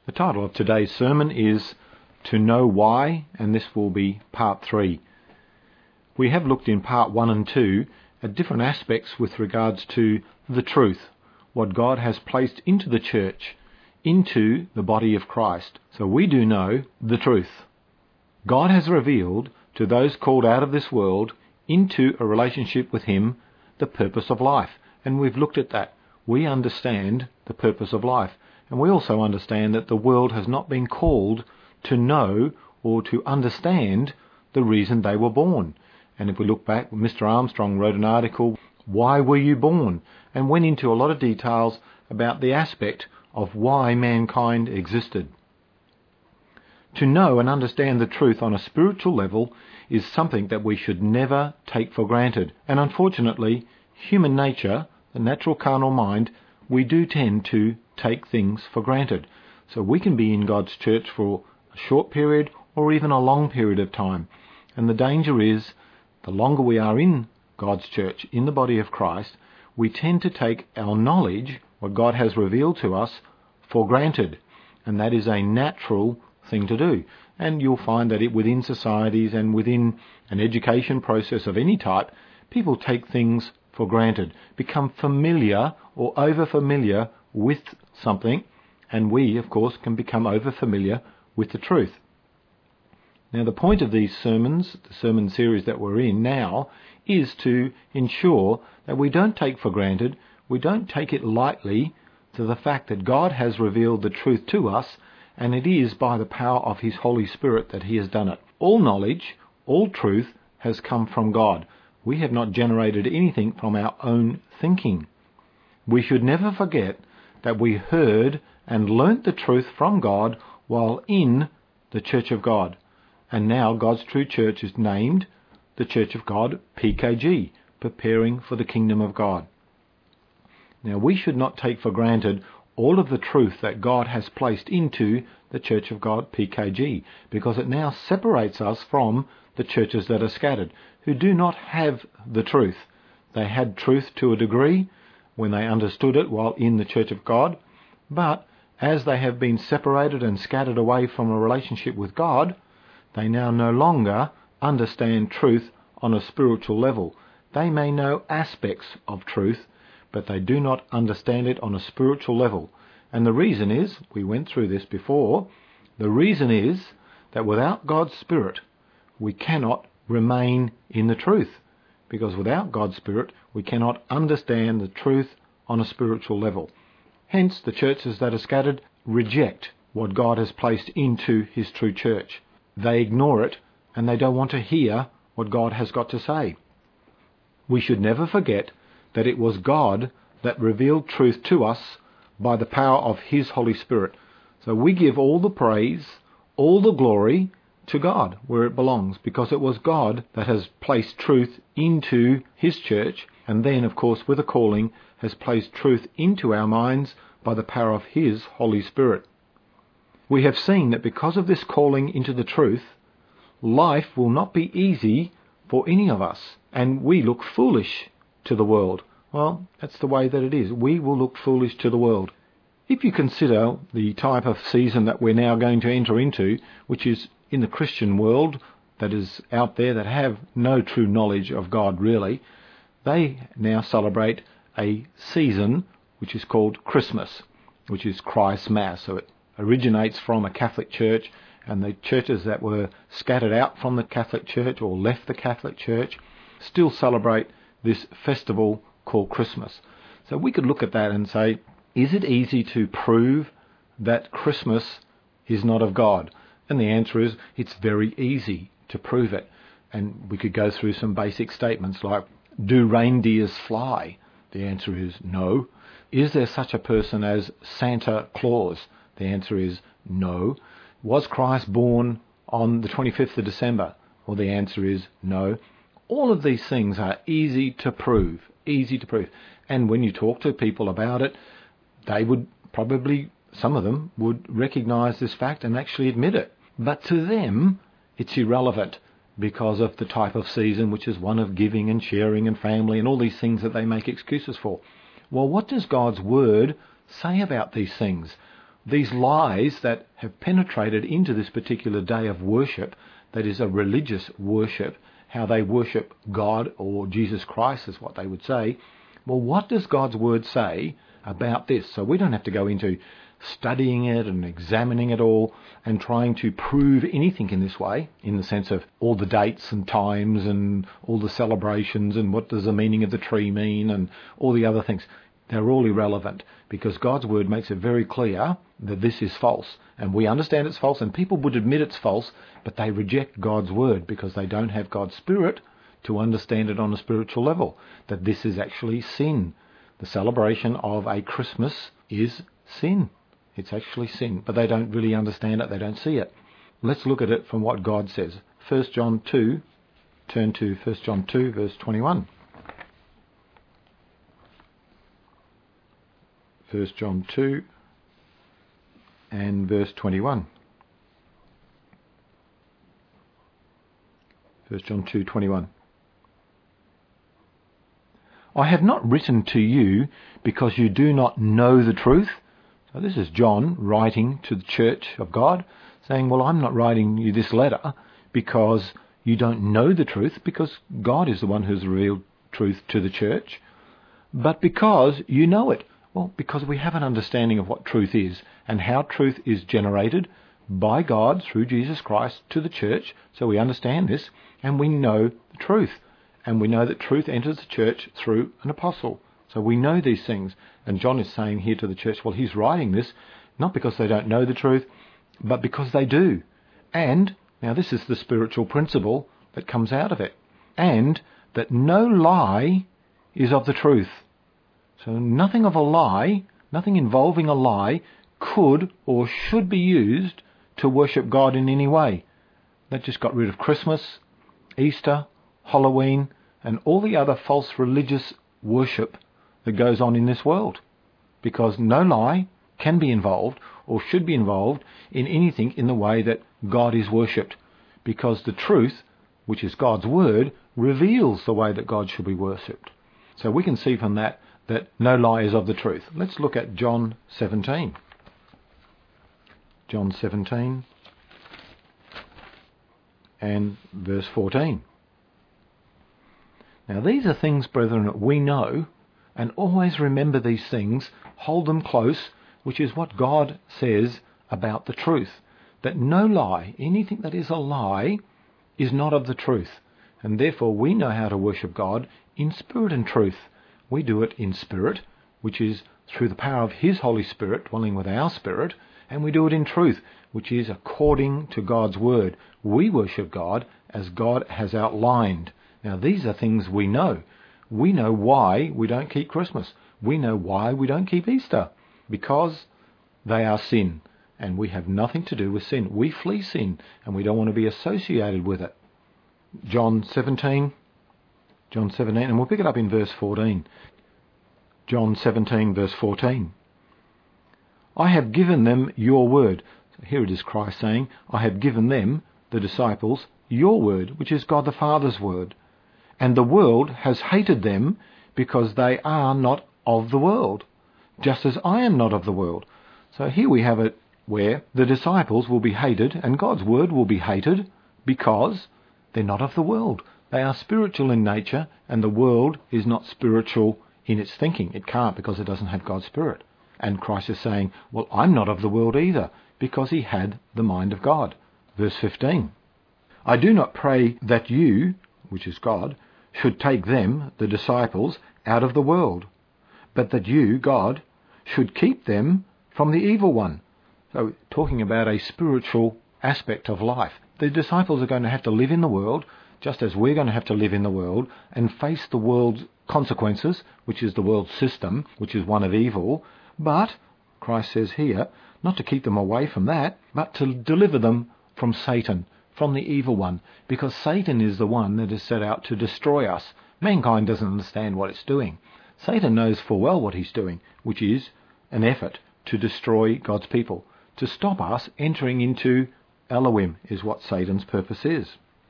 The title of today's sermon is To Know Why, and this will be part 3. We have looked in part 1 and 2 at different aspects with regards to the truth, what God has placed into the church, into the body of Christ. So we do know the truth. God has revealed to those called out of this world into a relationship with Him the purpose of life. And we've looked at that. We understand the purpose of life. And we also understand that the world has not been called to know or to understand the reason they were born. And if we look back, Mr. Armstrong wrote an article, Why Were You Born? And went into a lot of details about the aspect of why mankind existed. To know and understand the truth on a spiritual level is something that we should never take for granted. And unfortunately, human nature, the natural carnal mind, we do tend to take things for granted. So we can be in God's church for a short period or even a long period of time. And the danger is, the longer we are in God's church, in the body of Christ, we tend to take our knowledge, what God has revealed to us, for granted. And that is a natural thing to do. And you'll find that within societies and within an education process of any type, people take things for granted, become familiar or over-familiar with something, and we, of course, can become over-familiar with the truth. Now, the point of these sermons, the sermon series that we're in now, is to ensure that we don't take for granted, we don't take it lightly to the fact that God has revealed the truth to us, and it is by the power of His Holy Spirit that He has done it. All knowledge, all truth has come from God. We have not generated anything from our own thinking. We should never forget that we heard and learnt the truth from God while in the Church of God. And now God's true church is named the Church of God, PKG, preparing for the kingdom of God. Now we should not take for granted all of the truth that God has placed into the Church of God, PKG, because it now separates us from the churches that are scattered, who do not have the truth. They had truth to a degree when they understood it while in the Church of God, but as they have been separated and scattered away from a relationship with God, they now no longer understand truth on a spiritual level. They may know aspects of truth, but they do not understand it on a spiritual level. And the reason is, we went through this before, the reason is that without God's Spirit, we cannot remain in the truth. Because without God's Spirit, we cannot understand the truth on a spiritual level. Hence, the churches that are scattered reject what God has placed into His true church. They ignore it, and they don't want to hear what God has got to say. We should never forget that it was God that revealed truth to us by the power of His Holy Spirit. So we give all the praise, all the glory to God where it belongs, because it was God that has placed truth into His church, and then, of course, with a calling, has placed truth into our minds by the power of His Holy Spirit. We have seen that because of this calling into the truth, life will not be easy for any of us, and we look foolish to the world. Well, that's the way that it is. We will look foolish to the world. If you consider the type of season that we're now going to enter into, which is in the Christian world that is out there that have no true knowledge of God really, they now celebrate a season which is called Christmas, which is Christ's Mass. So it originates from a Catholic church, and the churches that were scattered out from the Catholic Church or left the Catholic Church still celebrate this festival called Christmas. So we could look at that and say, is it easy to prove that Christmas is not of God? And the answer is, it's very easy to prove it. And we could go through some basic statements like, do reindeers fly? The answer is no. Is there such a person as Santa Claus? The answer is no. Was Christ born on the 25th of December? Well, the answer is no. All of these things are easy to prove. And when you talk to people about it, they would probably, some of them would recognise this fact and actually admit it. But to them, it's irrelevant because of the type of season, which is one of giving and sharing and family and all these things that they make excuses for. Well, what does God's Word say about these things? these lies that have penetrated into this particular day of worship, that is a religious worship, how they worship God or Jesus Christ is what they would say. Well, what does God's word say about this? So we don't have to go into studying it and examining it all and trying to prove anything in this way, in the sense of all the dates and times and all the celebrations and what does the meaning of the tree mean and all the other things. They're all irrelevant, because God's word makes it very clear that this is false. And we understand it's false, and people would admit it's false, but they reject God's word because they don't have God's Spirit to understand it on a spiritual level, that this is actually sin. The celebration of a Christmas is sin. It's actually sin, but they don't really understand it, they don't see it. Let's look at it from what God says. 1 John 2, turn to 1 John 2, verse 21. 1 John 2 and verse 21. 1 John 2:21. I have not written to you because you do not know the truth. So this is John writing to the church of God, saying, well, I'm not writing you this letter because you don't know the truth, because God is the one who's revealed truth to the church, but because you know it. Well, because we have an understanding of what truth is and how truth is generated by God through Jesus Christ to the church. So we understand this and we know the truth. And we know that truth enters the church through an apostle. So we know these things. And John is saying here to the church, well, he's writing this not because they don't know the truth, but because they do. And, now this is the spiritual principle that comes out of it, and that no lie is of the truth. So nothing of a lie, nothing involving a lie, could or should be used to worship God in any way. That just got rid of Christmas, Easter, Halloween, and all the other false religious worship that goes on in this world. Because no lie can be involved or should be involved in anything in the way that God is worshipped. Because the truth, which is God's word, reveals the way that God should be worshipped. So we can see from that no lie is of the truth. Let's look at John 17. John 17 and verse 14. Now these are things, brethren, that we know, and always remember these things, hold them close, which is what God says about the truth. That no lie, anything that is a lie, is not of the truth. And therefore we know how to worship God in spirit and truth. We do it in spirit, which is through the power of His Holy Spirit dwelling with our spirit, and we do it in truth, which is according to God's word. We worship God as God has outlined. Now these are things we know. We know why we don't keep Christmas. We know why we don't keep Easter, because they are sin, and we have nothing to do with sin. We flee sin, and we don't want to be associated with it. John 17, and we'll pick it up in verse 14. John 17, verse 14. I have given them your word. So here it is Christ saying, I have given them, the disciples, your word, which is God the Father's word. And the world has hated them because they are not of the world, just as I am not of the world. So here we have it where the disciples will be hated and God's word will be hated because they're not of the world. They are spiritual in nature, and the world is not spiritual in its thinking. It can't, because it doesn't have God's Spirit. And Christ is saying, well, I'm not of the world either, because he had the mind of God. Verse 15. I do not pray that you, which is God, should take them, the disciples, out of the world, but that you, God, should keep them from the evil one. So talking about a spiritual aspect of life. The disciples are going to have to live in the world, just as we're going to have to live in the world and face the world's consequences, which is the world system, which is one of evil. But, Christ says here, not to keep them away from that, but to deliver them from Satan, from the evil one, because Satan is the one that is set out to destroy us. Mankind doesn't understand what it's doing. Satan knows full well what he's doing, which is an effort to destroy God's people, to stop us entering into Elohim, is what Satan's purpose is.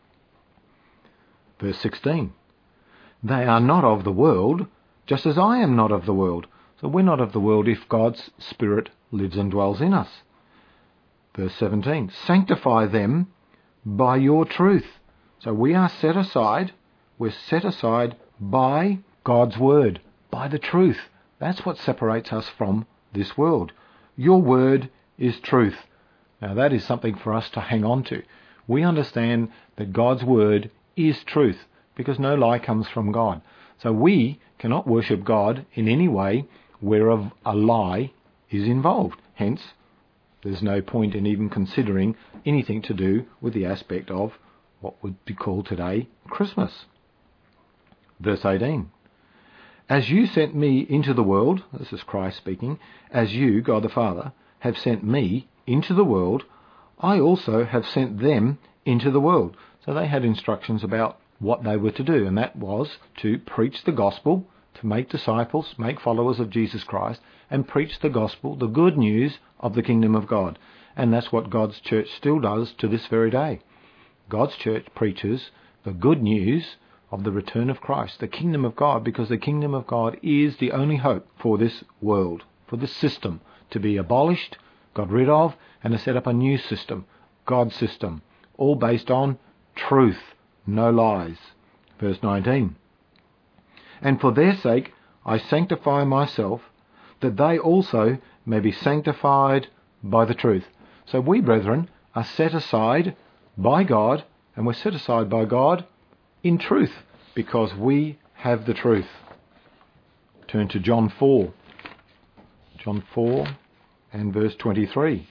Verse 16. They are not of the world, just as I am not of the world. So we're not of the world if God's Spirit lives and dwells in us. Verse 17, sanctify them by your truth. So we are set aside, we're set aside by God's word, by the truth. That's what separates us from this world. Your word is truth. Now that is something for us to hang on to. We understand that God's word is truth because no lie comes from God. So we cannot worship God in any way where a lie is involved. Hence, there's no point in even considering anything to do with the aspect of what would be called today Christmas. Verse 18. As you sent me into the world, this is Christ speaking, as you, God the Father, have sent me into the world, I also have sent them into the world. So they had instructions about what they were to do, and that was to preach the gospel, to make disciples, make followers of Jesus Christ, and preach the gospel, the good news of the kingdom of God. And that's what God's church still does to this very day. God's church preaches the good news of the return of Christ, the kingdom of God, because the kingdom of God is the only hope for this world, for this system to be abolished, got rid of, and to set up a new system, God's system, all based on truth, no lies. Verse 19. And for their sake I sanctify myself, that they also may be sanctified by the truth. So we, brethren, are set aside by God, and we're set aside by God in truth, because we have the truth. Turn to John 4. John 4 and verse 23.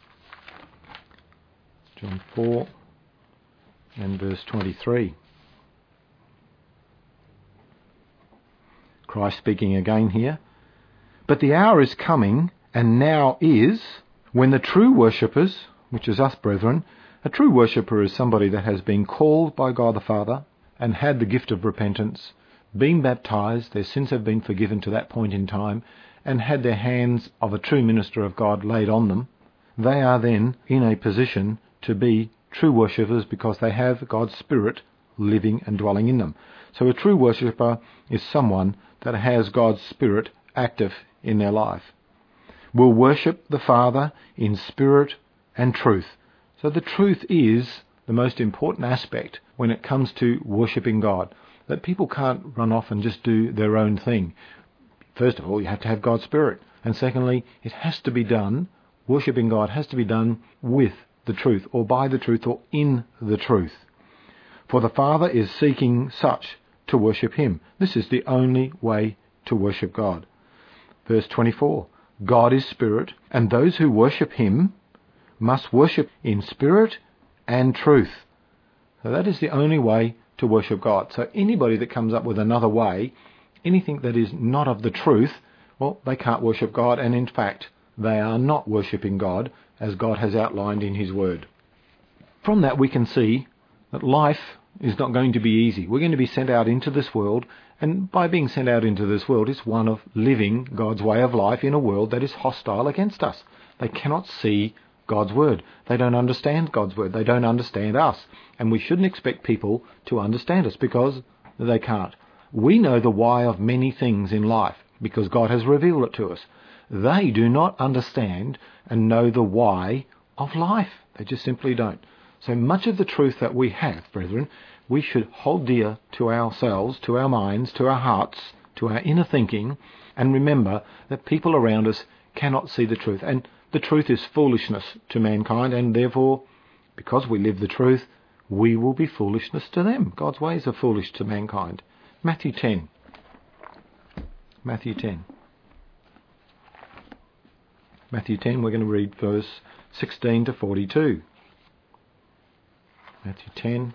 John 4 and verse 23. Christ speaking again here. But the hour is coming, and now is, when the true worshippers, which is us, brethren, a true worshipper is somebody that has been called by God the Father and had the gift of repentance, been baptized, their sins have been forgiven to that point in time, and had their hands of a true minister of God laid on them. They are then in a position to be true worshippers because they have God's Spirit living and dwelling in them. So a true worshipper is someone that has God's Spirit active in their life. Will worship the Father in spirit and truth. So the truth is the most important aspect when it comes to worshipping God. That people can't run off and just do their own thing. First of all, you have to have God's Spirit. And secondly, it has to be done, worshipping God has to be done with the truth, or by the truth, or in the truth. For the Father is seeking such to worship him. This is the only way to worship God. Verse 24. God is Spirit, and those who worship him must worship in spirit and truth. So that is the only way to worship God. So anybody that comes up with another way, anything that is not of the truth, well, they can't worship God, and in fact, they are not worshipping God as God has outlined in his word. From that we can see that life is not going to be easy. We're going to be sent out into this world, and by being sent out into this world, it's one of living God's way of life in a world that is hostile against us. They cannot see God's word. They don't understand God's word. They don't understand us. And we shouldn't expect people to understand us because they can't. We know the why of many things in life because God has revealed it to us. They do not understand and know the why of life. They just simply don't. So much of the truth that we have, brethren, we should hold dear to ourselves, to our minds, to our hearts, to our inner thinking, and remember that people around us cannot see the truth. And the truth is foolishness to mankind, and therefore, because we live the truth, we will be foolishness to them. God's ways are foolish to mankind. Matthew 10. Matthew 10. Matthew 10, we're going to read verse 16 to 42. Matthew 10,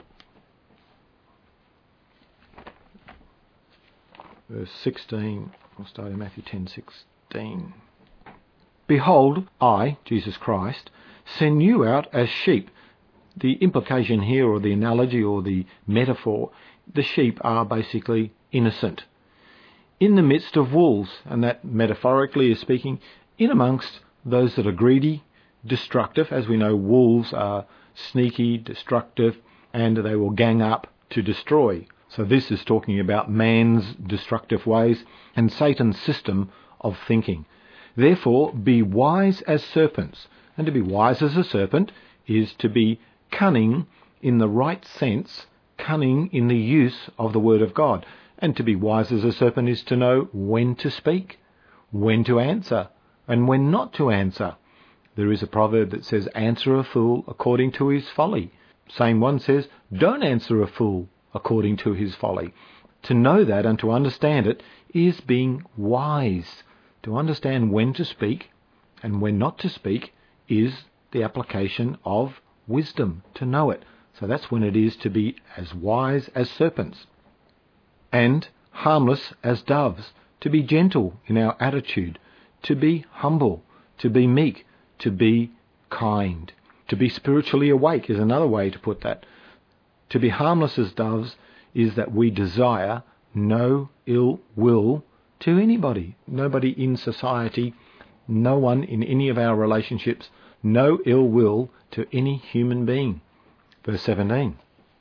verse 16. We'll start in Matthew 10:16. Behold, I, Jesus Christ, send you out as sheep. The implication here, or the analogy, or the metaphor, the sheep are basically innocent. In the midst of wolves, and that metaphorically is speaking, in amongst those that are greedy, destructive. As we know, wolves are sneaky, destructive, and they will gang up to destroy. So this is talking about man's destructive ways and Satan's system of thinking. Therefore be wise as serpents. And to be wise as a serpent is to be cunning in the right sense, cunning in the use of the word of God. And to be wise as a serpent is to know when to speak, when to answer, and when not to answer. There is a proverb that says, answer a fool according to his folly. Same one says, don't answer a fool according to his folly. To know that and to understand it is being wise. To understand when to speak and when not to speak is the application of wisdom, to know it. So that's when it is to be as wise as serpents and harmless as doves, to be gentle in our attitude, to be humble, to be meek, to be kind. To be spiritually awake is another way to put that. To be harmless as doves is that we desire no ill will to anybody, nobody in society, no one in any of our relationships, no ill will to any human being. Verse 17.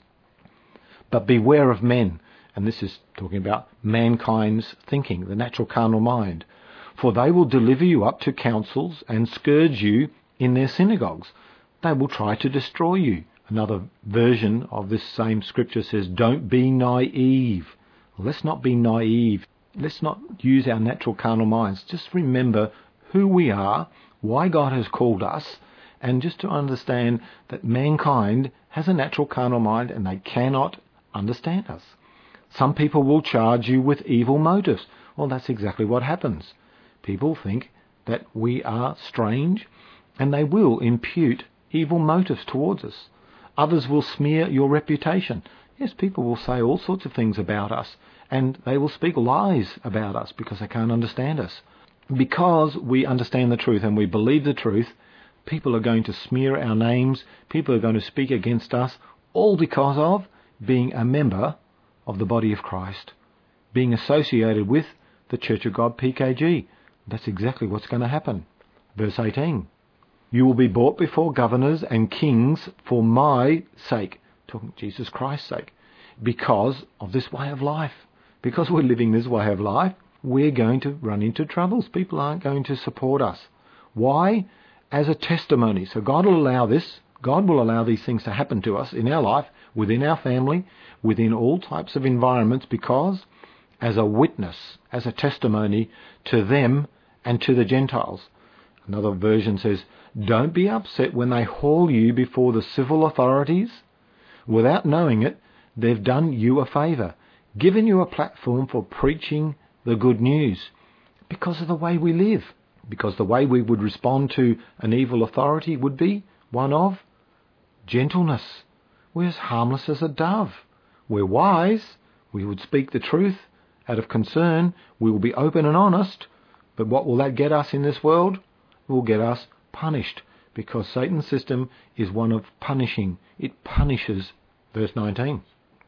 But beware of men, and this is talking about mankind's thinking, the natural carnal mind, for they will deliver you up to councils and scourge you in their synagogues. They will try to destroy you. Another version of this same scripture says, don't be naive. Let's not be naive. Let's not use our natural carnal minds. Just remember who we are, why God has called us, and just to understand that mankind has a natural carnal mind and they cannot understand us. Some people will charge you with evil motives. Well, that's exactly what happens. People think that we are strange and they will impute evil motives towards us. Others will smear your reputation. Yes, people will say all sorts of things about us, and they will speak lies about us because they can't understand us. Because we understand the truth and we believe the truth, people are going to smear our names, people are going to speak against us, all because of being a member of the body of Christ, being associated with the Church of God PKG. That's exactly what's going to happen. Verse 18. You will be brought before governors and kings for my sake, talking Jesus Christ's sake, because of this way of life. Because we're living this way of life, we're going to run into troubles. People aren't going to support us. Why? As a testimony. So God will allow this. God will allow these things to happen to us in our life, within our family, within all types of environments, because as a witness, as a testimony to them and to the Gentiles. Another version says, don't be upset when they haul you before the civil authorities. Without knowing it, they've done you a favour, given you a platform for preaching the good news because of the way we live, because the way we would respond to an evil authority would be one of gentleness. We're as harmless as a dove. We're wise. We would speak the truth out of concern. We will be open and honest. But what will that get us in this world? It will get us punished, because Satan's system is one of punishing. It punishes. Verse 19.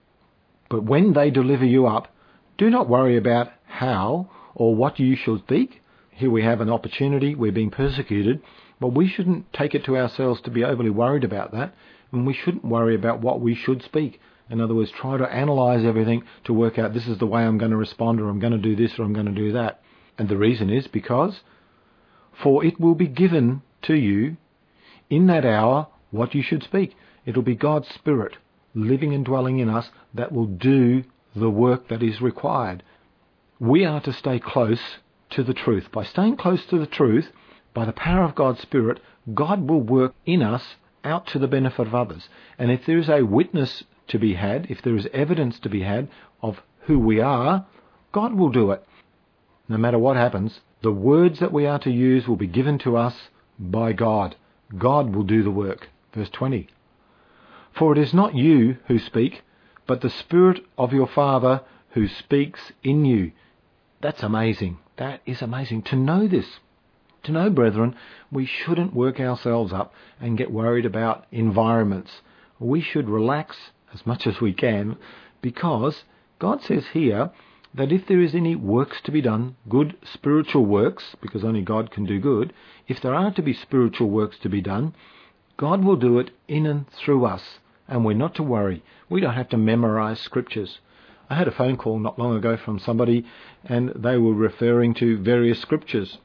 But when they deliver you up, do not worry about how or what you shall speak. Here we have an opportunity. We're being persecuted, but we shouldn't take it to ourselves to be overly worried about that, and we shouldn't worry about what we should speak. In other words, try to analyse everything to work out this is the way I'm going to respond, or I'm going to do this, or I'm going to do that. And the reason is because, for it will be given to you in that hour what you should speak. It'll be God's Spirit living and dwelling in us that will do the work that is required. We are to stay close to the truth. By staying close to the truth, by the power of God's Spirit, God will work in us out to the benefit of others. And if there is a witness to be had, if there is evidence to be had of who we are, God will do it. No matter what happens, the words that we are to use will be given to us by God. God will do the work. Verse 20. For it is not you who speak, but the Spirit of your Father who speaks in you. That's amazing. That is amazing. To know this, to know, brethren, we shouldn't work ourselves up and get worried about environments. We should relax as much as we can, because God says here that if there is any works to be done, good spiritual works, because only God can do good, if there are to be spiritual works to be done, God will do it in and through us, and we're not to worry. We don't have to memorize scriptures. I had a phone call not long ago from somebody, and they were referring to various scriptures,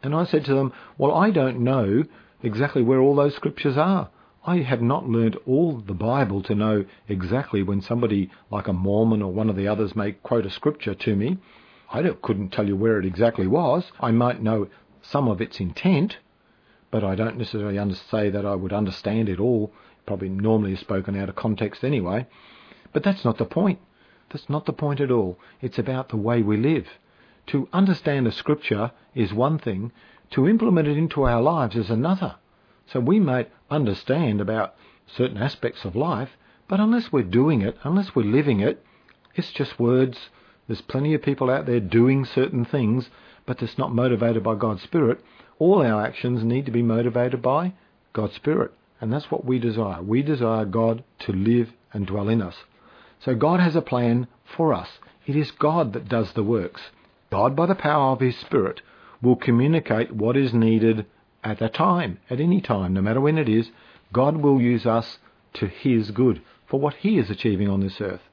And I said to them, well, I don't know exactly where all those scriptures are. I have not learned all the Bible to know exactly when somebody like a Mormon or one of the others may quote a scripture to me. Couldn't tell you where it exactly was. I might know some of its intent, but I don't necessarily say that I would understand it all. Probably normally is spoken out of context anyway. But that's not the point. That's not the point at all. It's about the way we live. To understand a scripture is one thing. To implement it into our lives is another. So we might understand about certain aspects of life, but unless we're doing it, unless we're living it, it's just words. There's plenty of people out there doing certain things, but it's not motivated by God's Spirit. All our actions need to be motivated by God's Spirit, and that's what we desire. We desire God to live and dwell in us. So God has a plan for us. It is God that does the works. God, by the power of His Spirit, will communicate what is needed at a time, at any time, no matter when it is. God will use us to His good, for what He is achieving on this earth.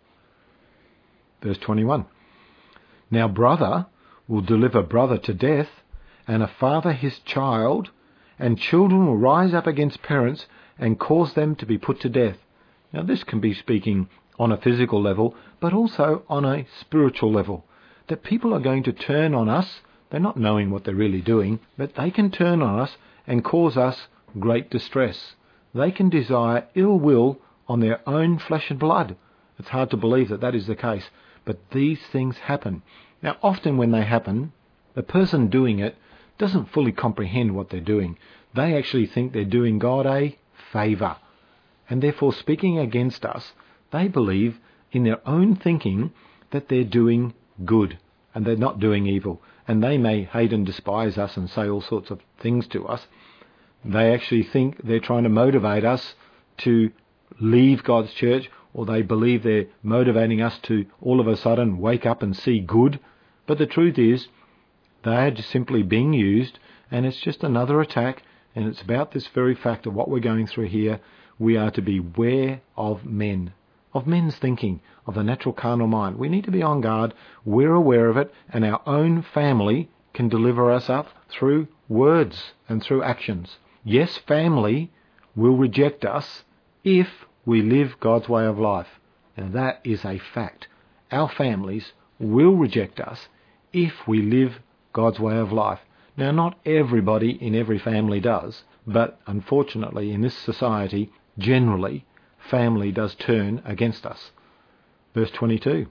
Verse 21. Now brother will deliver brother to death, and a father his child, and children will rise up against parents and cause them to be put to death. Now this can be speaking on a physical level, but also on a spiritual level. That people are going to turn on us. They're not knowing what they're really doing, but they can turn on us and cause us great distress. They can desire ill will on their own flesh and blood. It's hard to believe that that is the case, but these things happen. Now, often when they happen, the person doing it doesn't fully comprehend what they're doing. They actually think they're doing God a favour, and therefore speaking against us, they believe in their own thinking that they're doing good and they're not doing evil. And they may hate and despise us and say all sorts of things to us. They actually think they're trying to motivate us to leave God's church, or they believe they're motivating us to all of a sudden wake up and see good. But the truth is, they are just simply being used, and it's just another attack, and it's about this very fact of what we're going through here. We are to beware of men, of men's thinking, of the natural carnal mind. We need to be on guard. We're aware of it, and our own family can deliver us up through words and through actions. Yes, family will reject us if we live God's way of life. And that is a fact. Our families will reject us if we live God's way of life. Now, not everybody in every family does, but unfortunately in this society, generally, family does turn against us. Verse 22.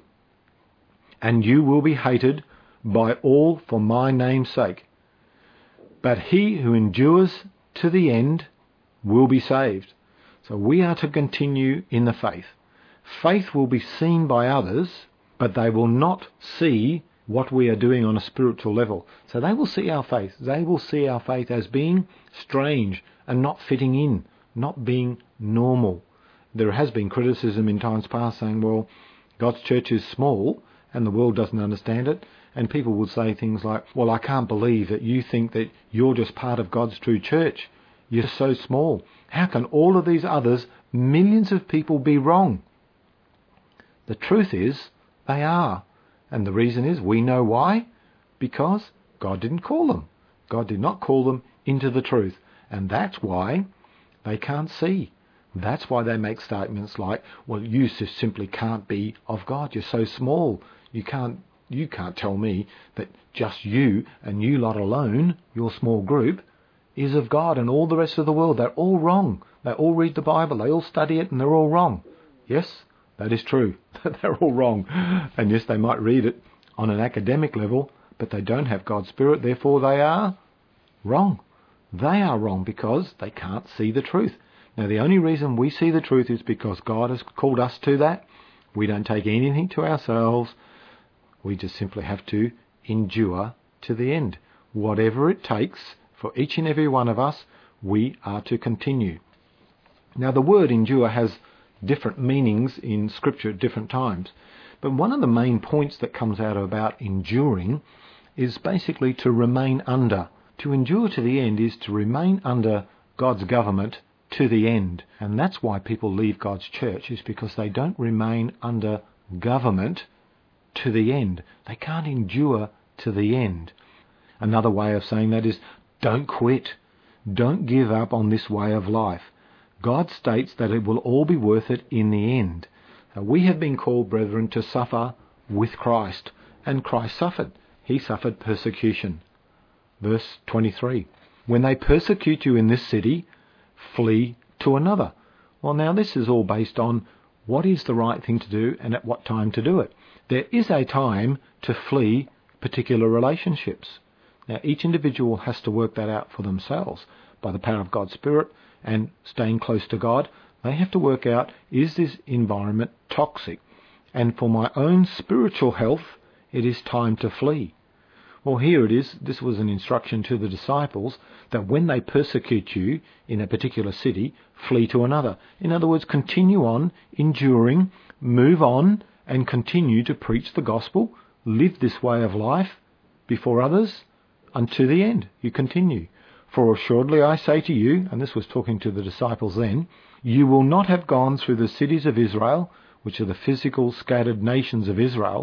And you will be hated by all for my name's sake, but he who endures to the end will be saved. So we are to continue in the faith. Faith will be seen by others, but they will not see what we are doing on a spiritual level. So they will see our faith. They will see our faith as being strange and not fitting in, not being normal. There has been criticism in times past saying, well, God's church is small and the world doesn't understand it. And people would say things like, well, I can't believe that you think that you're just part of God's true church. You're so small. How can all of these others, millions of people, be wrong? The truth is, they are. And the reason is, we know why. Because God didn't call them. God did not call them into the truth. And that's why they can't see. That's why they make statements like, well, you just simply can't be of God. You're so small. You can't tell me that just you and you lot alone, your small group, is of God, and all the rest of the world, they're all wrong. They all read the Bible, they all study it, and they're all wrong. Yes, that is true. They're all wrong. And yes, they might read it on an academic level, but they don't have God's Spirit, therefore they are wrong. They are wrong because they can't see the truth. Now, the only reason we see the truth is because God has called us to that. We don't take anything to ourselves. We just simply have to endure to the end. Whatever it takes for each and every one of us, we are to continue. Now, the word endure has different meanings in Scripture at different times. But one of the main points that comes out about enduring is basically to remain under. To endure to the end is to remain under God's government to the end. And that's why people leave God's church, is because they don't remain under government to the end. They can't endure to the end. Another way of saying that is, don't quit. Don't give up on this way of life. God states that it will all be worth it in the end. We have been called, brethren, to suffer with Christ, and Christ suffered. He suffered persecution. Verse 23, when they persecute you in this city, flee to another. Well, now this is all based on what is the right thing to do and at what time to do it. There is a time to flee particular relationships. Now, each individual has to work that out for themselves by the power of God's Spirit and staying close to God. They have to work out, is this environment toxic? And for my own spiritual health, it is time to flee. Well, here it is. This was an instruction to the disciples that when they persecute you in a particular city, flee to another. In other words, continue on, enduring, move on, and continue to preach the gospel, live this way of life before others unto the end. You continue. For assuredly I say to you, and this was talking to the disciples then, you will not have gone through the cities of Israel, which are the physical scattered nations of Israel,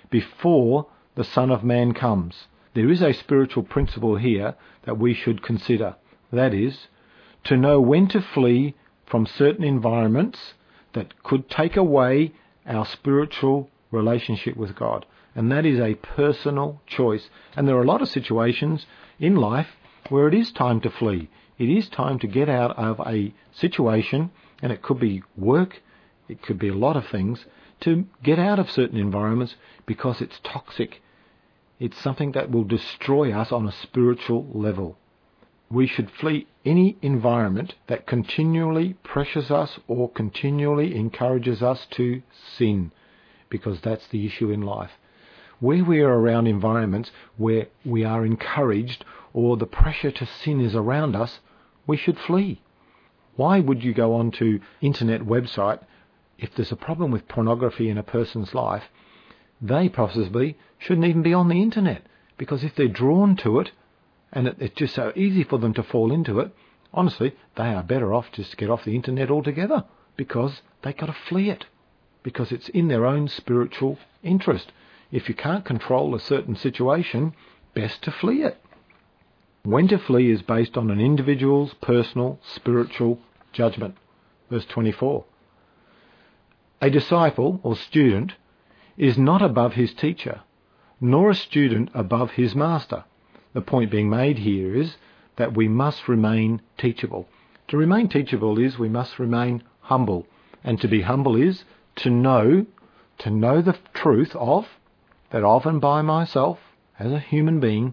before the Son of Man comes. There is a spiritual principle here that we should consider. That is, to know when to flee from certain environments that could take away our spiritual relationship with God. And that is a personal choice. And there are a lot of situations in life where it is time to flee. It is time to get out of a situation, and it could be work, it could be a lot of things, to get out of certain environments because it's toxic. It's something that will destroy us on a spiritual level. We should flee any environment that continually pressures us or continually encourages us to sin, because that's the issue in life. Where we are around environments where we are encouraged or the pressure to sin is around us, we should flee. Why would you go on to internet website if there's a problem with pornography in a person's life? They possibly shouldn't even be on the internet, because if they're drawn to it and it's just so easy for them to fall into it, honestly, they are better off just to get off the internet altogether, because they've got to flee it, because it's in their own spiritual interest. If you can't control a certain situation, best to flee it. When to flee is based on an individual's personal spiritual judgment. Verse 24. A disciple or student is not above his teacher, nor a student above his master. The point being made here is that we must remain teachable. To remain teachable is we must remain humble. And to be humble is to know the truth of and by myself, as a human being,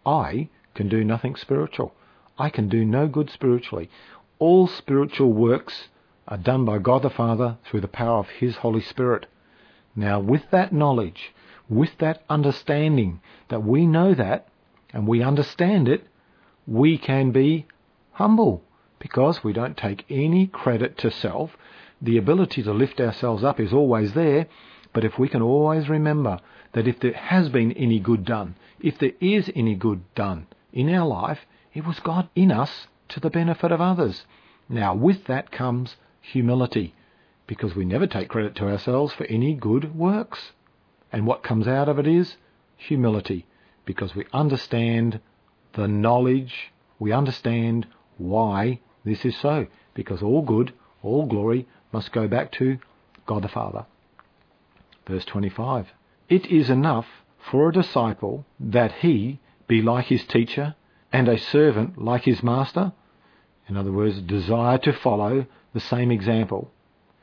I can do nothing spiritual. I can do no good spiritually. All spiritual works are done by God the Father through the power of His Holy Spirit. Now, with that knowledge, with that understanding that we know that and we understand it, we can be humble, because we don't take any credit to self. The ability to lift ourselves up is always there, but if we can always remember that if there has been any good done, if there is any good done in our life, it was God in us to the benefit of others. Now, with that comes humility, because we never take credit to ourselves for any good works. And what comes out of it is humility, because we understand the knowledge, we understand why this is so, because all good, all glory must go back to God the Father. Verse 25. It is enough for a disciple that he be like his teacher and a servant like his master. In other words, desire to follow the same example.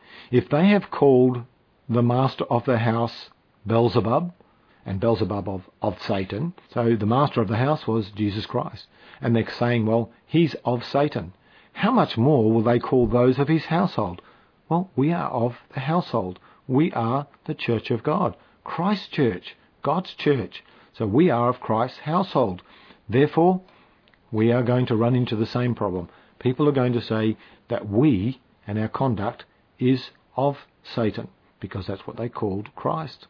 If they have called the master of the house Beelzebub, and Beelzebub of Satan, so the master of the house was Jesus Christ, and they're saying, well, he's of Satan, how much more will they call those of his household? Well, we are of the household. We are the church of God. Christ's church, God's church. So we are of Christ's household. Therefore, we are going to run into the same problem. People are going to say that we and our conduct is of Satan, because that's what they called Christ.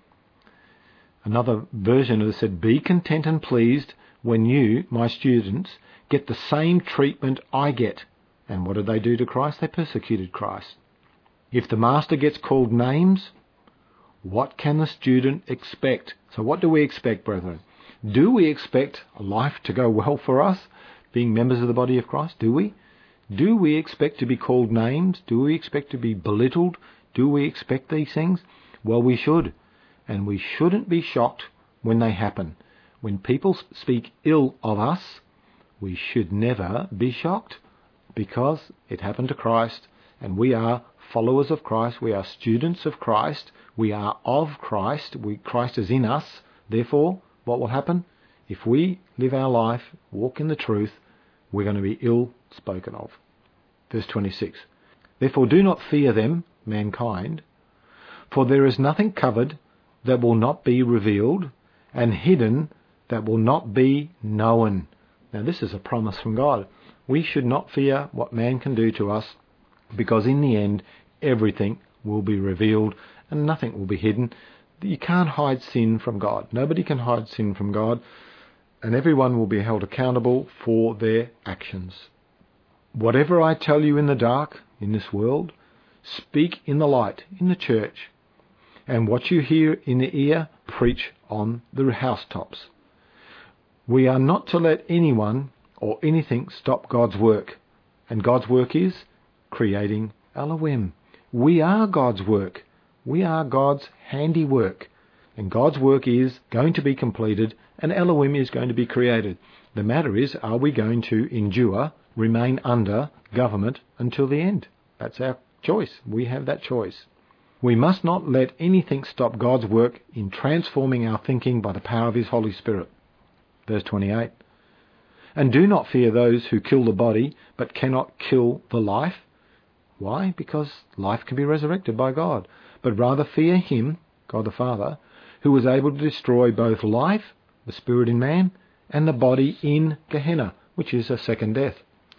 Another version of it said, be content and pleased when you, my students, get the same treatment I get. And what did they do to Christ? They persecuted Christ. If the master gets called names, what can the student expect? So what do we expect, brethren? Do we expect life to go well for us, being members of the body of Christ? Do we? Do we expect to be called names? Do we expect to be belittled? Do we expect these things? Well, we should. And we shouldn't be shocked when they happen. When people speak ill of us, we should never be shocked, because it happened to Christ, and we are followers of Christ. We are students of Christ. We are of Christ. Christ is in us. Therefore, what will happen? If we live our life, walk in the truth, we're going to be ill spoken of. Verse 26. Therefore do not fear them, mankind, for there is nothing covered that will not be revealed, and hidden that will not be known. Now this is a promise from God. We should not fear what man can do to us, because in the end everything will be revealed and nothing will be hidden. You can't hide sin from God. Nobody can hide sin from God, and everyone will be held accountable for their actions. Whatever I tell you in the dark, in this world, speak in the light, in the church, and what you hear in the ear, preach on the housetops. We are not to let anyone or anything stop God's work, and God's work is creating Elohim. We are God's work. We are God's handiwork, and God's work is going to be completed, and Elohim is going to be created. The matter is, are we going to endure, remain under government until the end? That's our choice. We have that choice. We must not let anything stop God's work in transforming our thinking by the power of His Holy Spirit. Verse 28. And do not fear those who kill the body, but cannot kill the life. Why? Because life can be resurrected by God. But rather fear Him, God the Father, who is able to destroy both life, the spirit in man, and the body in Gehenna, which is a second death.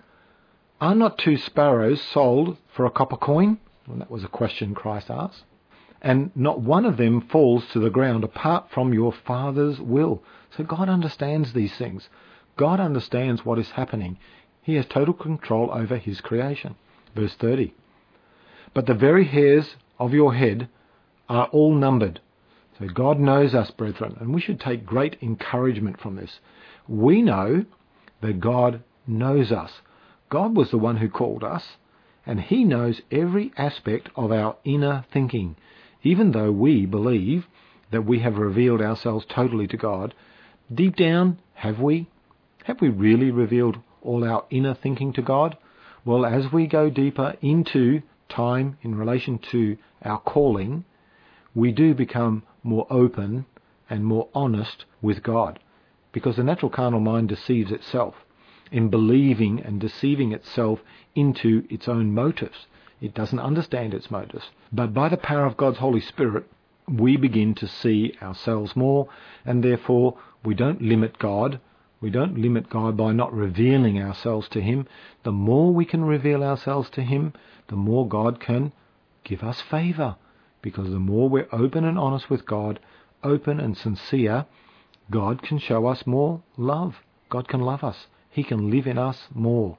Are not 2 sparrows sold for a copper coin? Well, that was a question Christ asked. And not one of them falls to the ground apart from your Father's will. So God understands these things. God understands what is happening. He has total control over His creation. Verse 30. But the very hairs of your head are all numbered. So God knows us, brethren, and we should take great encouragement from this. We know that God knows us. God was the one who called us, and He knows every aspect of our inner thinking. Even though we believe that we have revealed ourselves totally to God, deep down, have we? Have we really revealed all our inner thinking to God? Well, as we go deeper into time in relation to our calling, we do become more open and more honest with God, because the natural carnal mind deceives itself in believing and deceiving itself into its own motives. It doesn't understand its motives. But by the power of God's Holy Spirit, we begin to see ourselves more, and therefore we don't limit God. We don't limit God by not revealing ourselves to Him. The more we can reveal ourselves to Him, the more God can give us favour. Because the more we're open and honest with God, open and sincere, God can show us more love. God can love us. He can live in us more.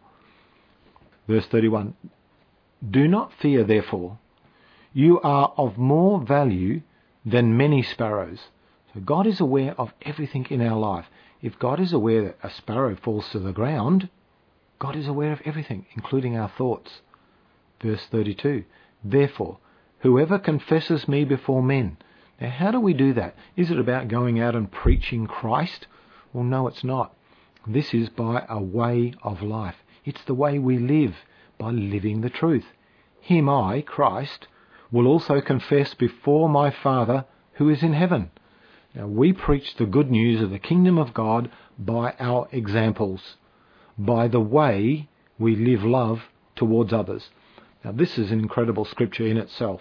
Verse 31. Do not fear, therefore. You are of more value than many sparrows. So God is aware of everything in our life. If God is aware that a sparrow falls to the ground, God is aware of everything, including our thoughts. Verse 32. Therefore, whoever confesses me before men. Now, how do we do that? Is it about going out and preaching Christ? Well, no, it's not. This is by a way of life. It's the way we live, by living the truth. Him I, Christ, will also confess before my Father who is in heaven. Now, we preach the good news of the kingdom of God by our examples, by the way we live love towards others. Now, this is an incredible scripture in itself.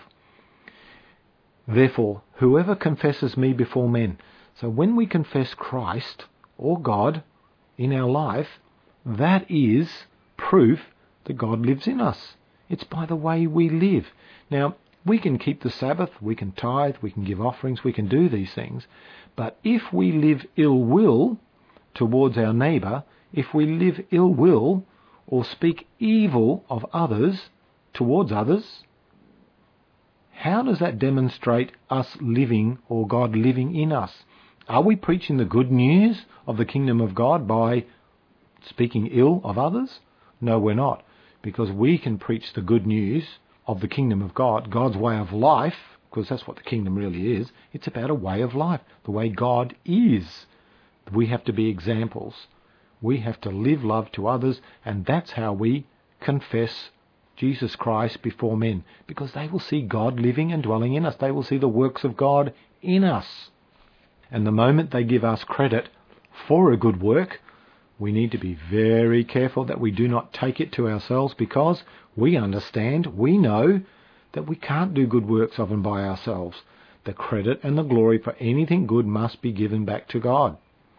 Therefore, whoever confesses me before men. So when we confess Christ or God in our life, that is proof that God lives in us. It's by the way we live. Now, we can keep the Sabbath, we can tithe, we can give offerings, we can do these things. But if we live ill will towards our neighbour, if we live ill will or speak evil of others towards others, how does that demonstrate us living or God living in us? Are we preaching the good news of the kingdom of God by speaking ill of others? No, we're not. Because we can preach the good news of the kingdom of God, God's way of life, because that's what the kingdom really is. It's about a way of life, the way God is. We have to be examples. We have to live love to others, and that's how we confess Jesus Christ before men, because they will see God living and dwelling in us. They will see the works of God in us. And the moment they give us credit for a good work, we need to be very careful that we do not take it to ourselves, because we understand, we know that we can't do good works of and by ourselves. The credit and the glory for anything good must be given back to God.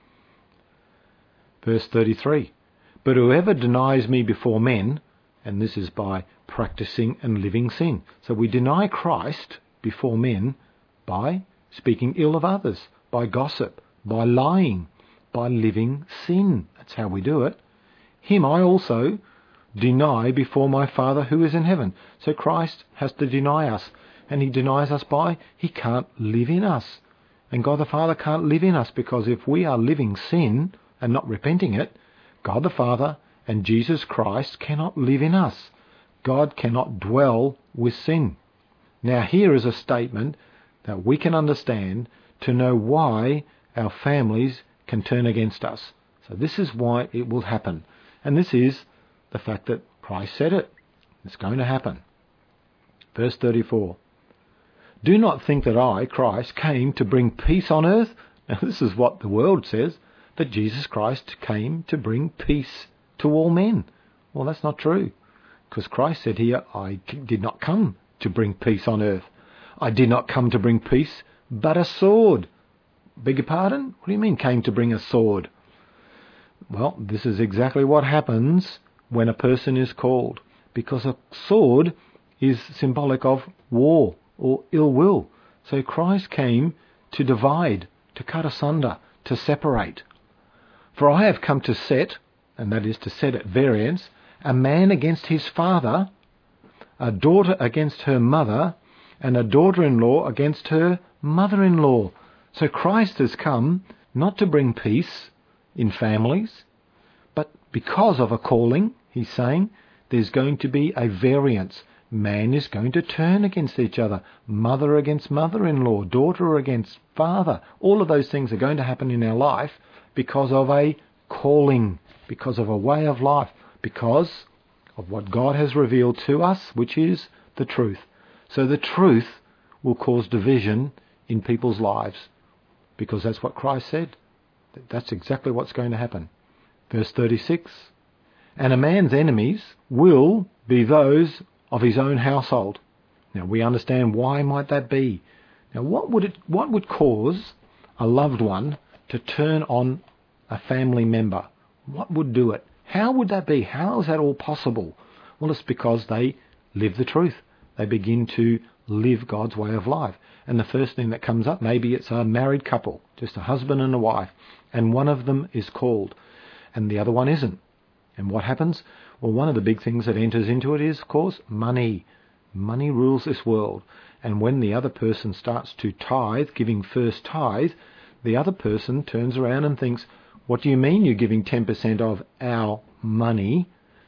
Verse 33, but whoever denies me before men, and this is by practicing and living sin. So we deny Christ before men by speaking ill of others, by gossip, by lying, by living sin. That's how we do it. Him I also deny before my Father who is in heaven. So Christ has to deny us, and he denies us by he can't live in us. And God the Father can't live in us, because if we are living sin and not repenting it, God the Father and Jesus Christ cannot live in us. God cannot dwell with sin. Now here is a statement that we can understand to know why our families can turn against us. So this is why it will happen. And this is the fact that Christ said it. It's going to happen. Verse 34. Do not think that I, Christ, came to bring peace on earth. Now this is what the world says, that Jesus Christ came to bring peace to all men. Well, that's not true. Because Christ said here, I did not come to bring peace on earth. I did not come to bring peace, but a sword. Beg your pardon? What do you mean came to bring a sword? Well, this is exactly what happens when a person is called. Because a sword is symbolic of war or ill will. So Christ came to divide, to cut asunder, to separate. For I have come to set, and that is to set at variance, a man against his father, a daughter against her mother, and a daughter-in-law against her mother-in-law. So Christ has come not to bring peace in families, but because of a calling, he's saying, there's going to be a variance. Man is going to turn against each other. Mother against mother-in-law, daughter against father. All of those things are going to happen in our life because of a calling, because of a way of life, because of what God has revealed to us, which is the truth. So the truth will cause division in people's lives, because that's what Christ said. That's exactly what's going to happen. Verse 36, and a man's enemies will be those of his own household. Now we understand why might that be. Now what would cause a loved one to turn on a family member? What would do it? How would that be? How is that all possible? Well, it's because they live the truth. They begin to live God's way of life. And the first thing that comes up, maybe it's a married couple, just a husband and a wife, and one of them is called and the other one isn't. And what happens? Well, one of the big things that enters into it is, of course, money. Money rules this world. And when the other person starts to tithe, giving first tithe, the other person turns around and thinks, what do you mean you're giving 10% of our money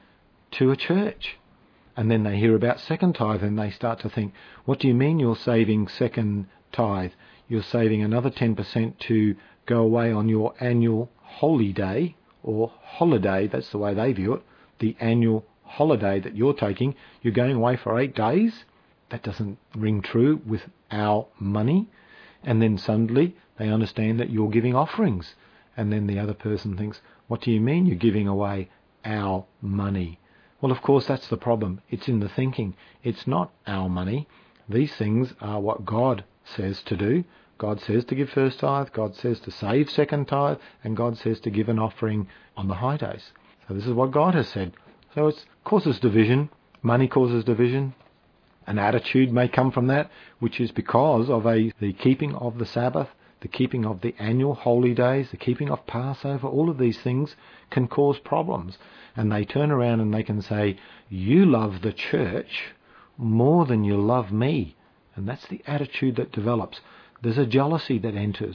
to a church? And then they hear about second tithe and they start to think, what do you mean you're saving second tithe? You're saving another 10% to go away on your annual holy day or holiday. That's the way they view it. The annual holiday that you're taking, you're going away for 8 days. That doesn't ring true with our money. And then suddenly they understand that you're giving offerings. And then the other person thinks, what do you mean you're giving away our money? Well, of course, that's the problem. It's in the thinking. It's not our money. These things are what God says to do. God says to give first tithe. God says to save second tithe. And God says to give an offering on the high days. So this is what God has said. So it causes division. Money causes division. An attitude may come from that, which is because of the keeping of the Sabbath, the keeping of the annual holy days, the keeping of Passover. All of these things can cause problems. And they turn around and they can say, you love the church more than you love me. And that's the attitude that develops. There's a jealousy that enters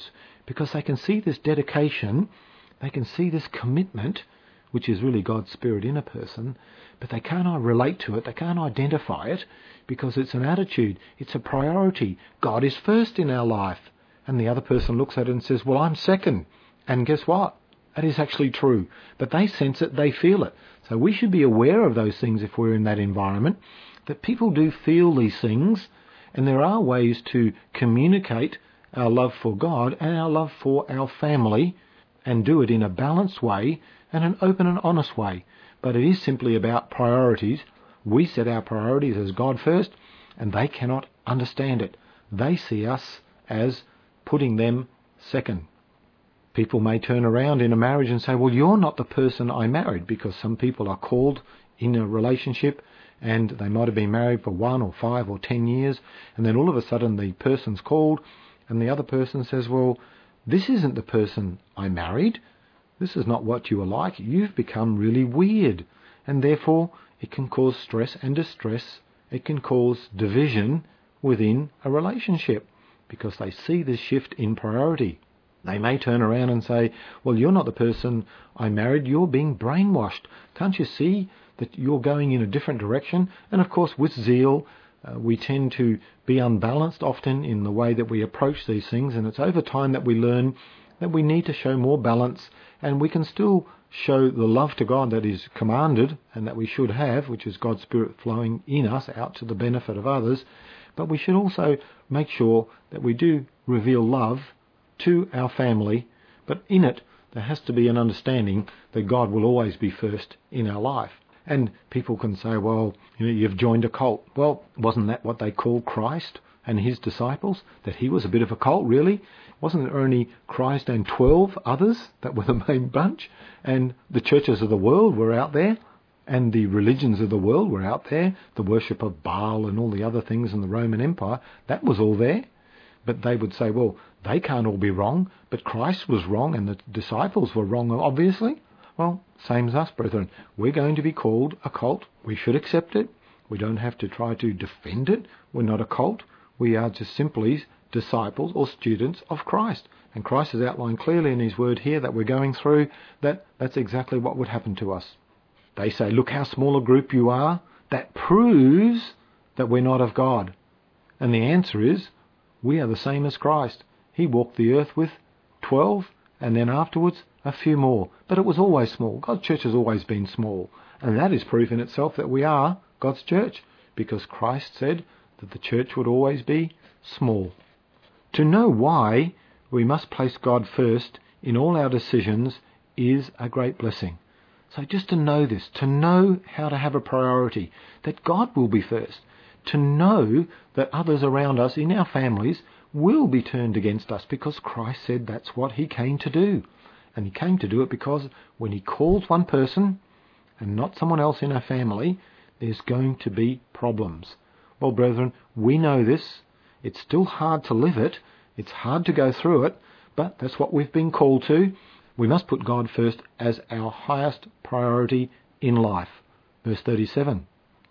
because they can see this dedication, they can see this commitment, which is really God's Spirit in a person, but they can't relate to it, they can't identify it, because it's an attitude, it's a priority. God is first in our life. And the other person looks at it and says, well, I'm second. And guess what? That is actually true. But they sense it, they feel it. So we should be aware of those things if we're in that environment, that people do feel these things, and there are ways to communicate our love for God and our love for our family, and do it in a balanced way and an open and honest way. But it is simply about priorities. We set our priorities as God first, and they cannot understand it. They see us as putting them second. People may turn around in a marriage and say, well, you're not the person I married, because some people are called in a relationship and they might have been married for 1 or 5 or 10 years, and then all of a sudden the person's called and the other person says, well, this isn't the person I married. This is not what you are like. You've become really weird. And therefore it can cause stress and distress. It can cause division within a relationship, because they see this shift in priority. They may turn around and say, well, you're not the person I married, you're being brainwashed. Can't you see that you're going in a different direction? And of course, with zeal, we tend to be unbalanced often in the way that we approach these things, and it's over time that we learn that we need to show more balance, and we can still show the love to God that is commanded and that we should have, which is God's Spirit flowing in us out to the benefit of others. But we should also make sure that we do reveal love to our family, but in it there has to be an understanding that God will always be first in our life. And people can say, well, you've joined a cult. Well, wasn't that what they called Christ and his disciples? That he was a bit of a cult, really? Wasn't there only Christ and 12 others that were the main bunch? And the churches of the world were out there, and the religions of the world were out there. The worship of Baal and all the other things in the Roman Empire, that was all there. But they would say, well, they can't all be wrong, but Christ was wrong and the disciples were wrong, obviously. Well, same as us, brethren. We're going to be called a cult. We should accept it. We don't have to try to defend it. We're not a cult. We are just simply disciples or students of Christ. And Christ has outlined clearly in his word here that we're going through that that's exactly what would happen to us. They say, look how small a group you are. That proves that we're not of God. And the answer is, we are the same as Christ. He walked the earth with 12, and then afterwards a few more. But it was always small. God's church has always been small. And that is proof in itself that we are God's church, because Christ said that the church would always be small. To know why we must place God first in all our decisions is a great blessing. So just to know this, to know how to have a priority, that God will be first, to know that others around us in our families will be turned against us, because Christ said that's what he came to do. And he came to do it because when he calls one person and not someone else in our family, there's going to be problems. Well, brethren, we know this. It's still hard to live it. It's hard to go through it, but that's what we've been called to. We must put God first as our highest priority in life. Verse 37.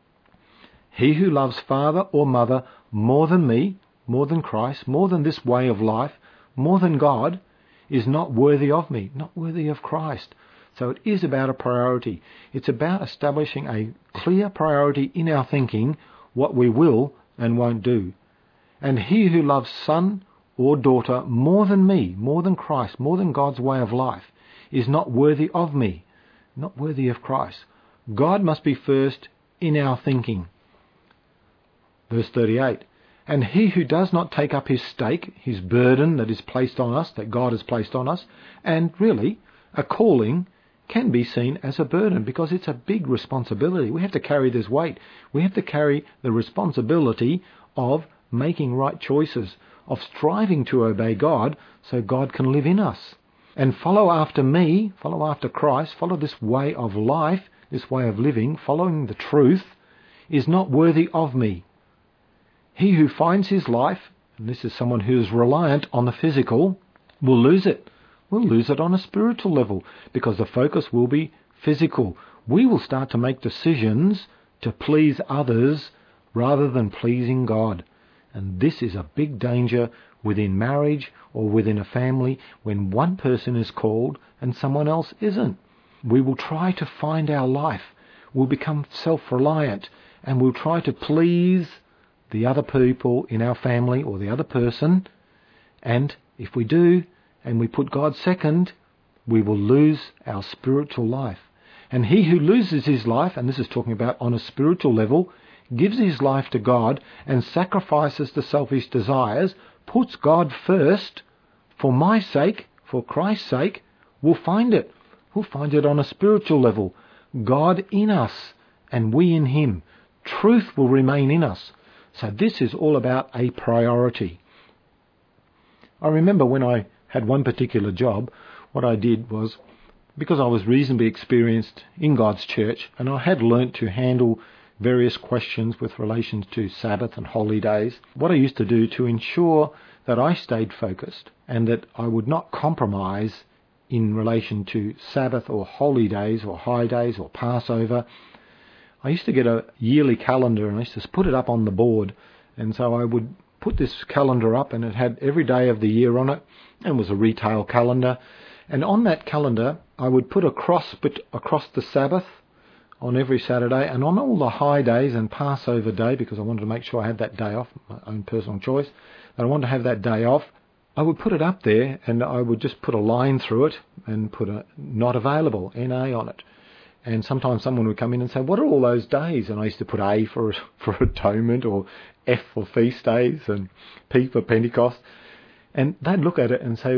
He who loves father or mother more than me, more than Christ, more than this way of life, more than God, is not worthy of me, not worthy of Christ. So it is about a priority. It's about establishing a clear priority in our thinking, what we will and won't do. And he who loves son or daughter more than me, more than Christ, more than God's way of life, is not worthy of me, not worthy of Christ. God must be first in our thinking. Verse 38. And he who does not take up his stake, his burden that is placed on us, that God has placed on us, and really a calling can be seen as a burden, because it's a big responsibility. We have to carry this weight. We have to carry the responsibility of making right choices, of striving to obey God so God can live in us. And follow after me, follow after Christ, follow this way of life, this way of living, following the truth, is not worthy of me. He who finds his life, and this is someone who is reliant on the physical, will lose it. We'll lose it on a spiritual level, because the focus will be physical. We will start to make decisions to please others rather than pleasing God. And this is a big danger within marriage or within a family when one person is called and someone else isn't. We will try to find our life. We'll become self-reliant and we'll try to please the other people in our family or the other person. And if we do, and we put God second, we will lose our spiritual life. And he who loses his life, and this is talking about on a spiritual level, gives his life to God and sacrifices the selfish desires, puts God first, for my sake, for Christ's sake, we'll find it. We'll find it on a spiritual level. God in us and we in him. Truth will remain in us. So this is all about a priority. I remember when I had one particular job, what I did was, because I was reasonably experienced in God's church and I had learnt to handle various questions with relation to Sabbath and holy days, what I used to do to ensure that I stayed focused and that I would not compromise in relation to Sabbath or holy days or high days or Passover, I used to get a yearly calendar and I used to put it up on the board. And so I would put this calendar up and it had every day of the year on it and was a retail calendar. And on that calendar, I would put a cross across the Sabbath on every Saturday and on all the high days and Passover day, because I wanted to make sure I had that day off, my own personal choice, that I wanted to have that day off. I would put it up there and I would just put a line through it and put a not available, NA, on it. And sometimes someone would come in and say, what are all those days? And I used to put A for atonement or F for feast days and P for Pentecost. And they'd look at it and say,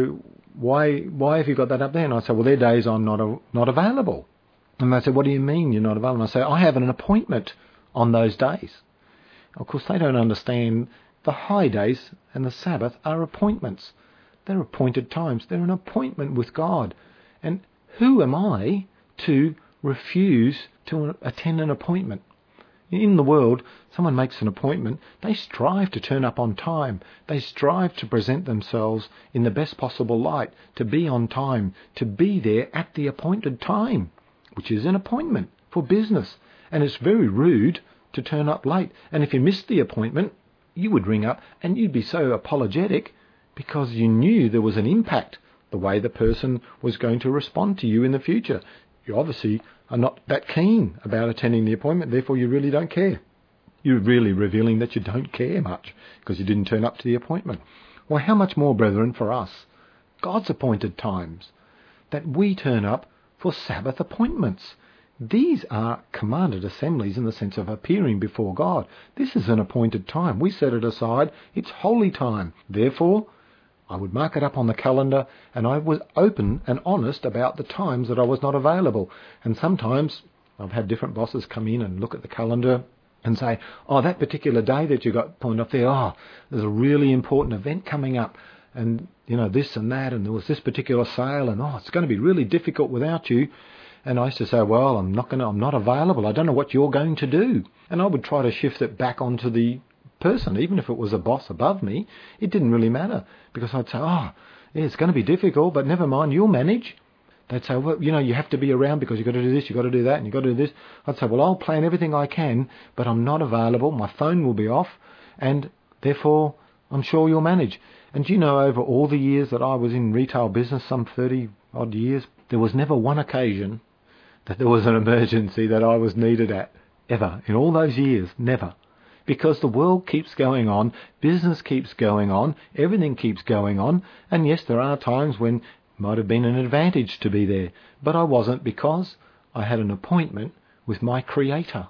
why have you got that up there? And I'd say, well, they're days I'm not available. And they said, what do you mean you're not available? And I say, I have an appointment on those days. Of course, they don't understand the high days and the Sabbath are appointments. They're appointed times. They're an appointment with God. And who am I to refuse to attend an appointment? In the world, someone makes an appointment, they strive to turn up on time. They strive to present themselves in the best possible light, to be on time, to be there at the appointed time, which is an appointment for business. And it's very rude to turn up late. And if you missed the appointment, you would ring up and you'd be so apologetic because you knew there was an impact, the way the person was going to respond to you in the future. You obviously are not that keen about attending the appointment, therefore you really don't care. You're really revealing that you don't care much because you didn't turn up to the appointment. Well, how much more, brethren, for us, God's appointed times, that we turn up for Sabbath appointments. These are commanded assemblies in the sense of appearing before God. This is an appointed time. We set it aside. It's holy time. Therefore, I would mark it up on the calendar and I was open and honest about the times that I was not available. And sometimes I've had different bosses come in and look at the calendar and say, oh, that particular day that you got pointed up there, oh, there's a really important event coming up. And, you know, this and that, and there was this particular sale, and, oh, it's going to be really difficult without you. And I used to say, well, I'm not available. I don't know what you're going to do. And I would try to shift it back onto the person, even if it was a boss above me. It didn't really matter because I'd say, oh, yeah, it's going to be difficult, but never mind, you'll manage. They'd say, well, you know, you have to be around because you've got to do this, you've got to do that, and you've got to do this. I'd say, well, I'll plan everything I can, but I'm not available. My phone will be off, and therefore I'm sure you'll manage. And you know, over all the years that I was in retail business, some 30-odd years, there was never one occasion that there was an emergency that I was needed at, ever. In all those years, never. Because the world keeps going on, business keeps going on, everything keeps going on, and yes, there are times when it might have been an advantage to be there, but I wasn't because I had an appointment with my Creator.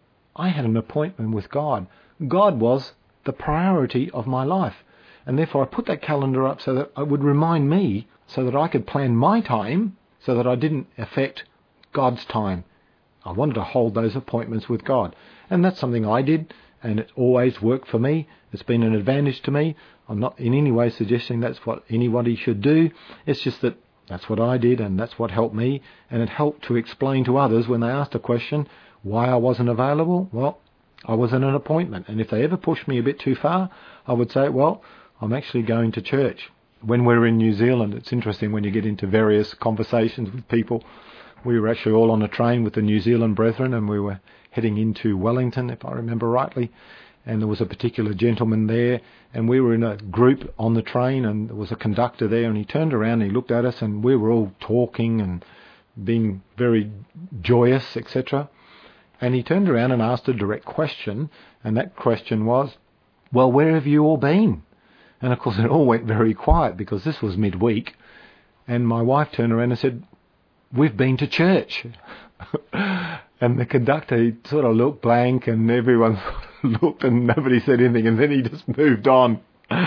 I had an appointment with God. God was the priority of my life, and therefore I put that calendar up so that it would remind me, so that I could plan my time, so that I didn't affect God's time. I wanted to hold those appointments with God. And that's something I did, and it always worked for me. It's been an advantage to me. I'm not in any way suggesting that's what anybody should do. It's just that that's what I did, and that's what helped me. And it helped to explain to others when they asked a question why I wasn't available. Well, I was in an appointment. And if they ever pushed me a bit too far, I would say, well, I'm actually going to church. When we're in New Zealand, it's interesting when you get into various conversations with people. We were actually all on a train with the New Zealand brethren, and we were heading into Wellington, if I remember rightly. and there was a particular gentleman there, and we were in a group on the train, and there was a conductor there, and he turned around and he looked at us, and we were all talking and being very joyous, etc. And he turned around and asked a direct question, and that question was, well, where have you all been? And of course it all went very quiet because this was midweek, and my wife turned around and said, we've been to church. And the conductor, he sort of looked blank, and everyone looked and nobody said anything, and then he just moved on.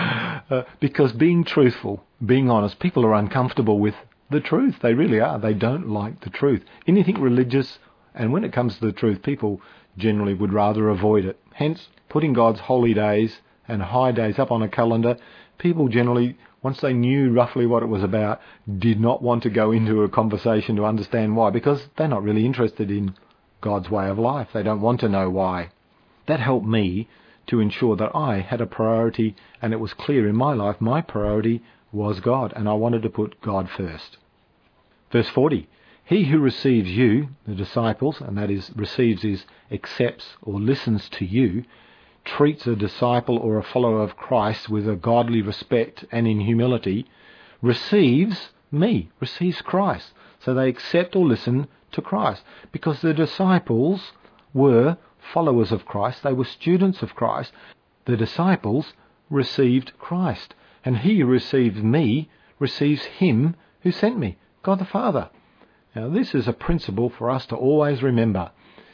Because being truthful, being honest, people are uncomfortable with the truth. They really are. They don't like the truth. Anything religious, and when it comes to the truth, people generally would rather avoid it. Hence, putting God's holy days and high days up on a calendar, people generally, once they knew roughly what it was about, did not want to go into a conversation to understand why, because they're not really interested in God's way of life. They don't want to know why. That helped me to ensure that I had a priority, and it was clear in my life my priority was God, and I wanted to put God first. Verse 40, he who receives you, the disciples, and that is receives is accepts or listens to you, treats a disciple or a follower of Christ with a godly respect and in humility, receives me, receives Christ. So they accept or listen to Christ, because the disciples were followers of Christ, they were students of Christ. The disciples received Christ, and he who receives me receives him who sent me, God the Father. Now this is a principle for us to always remember.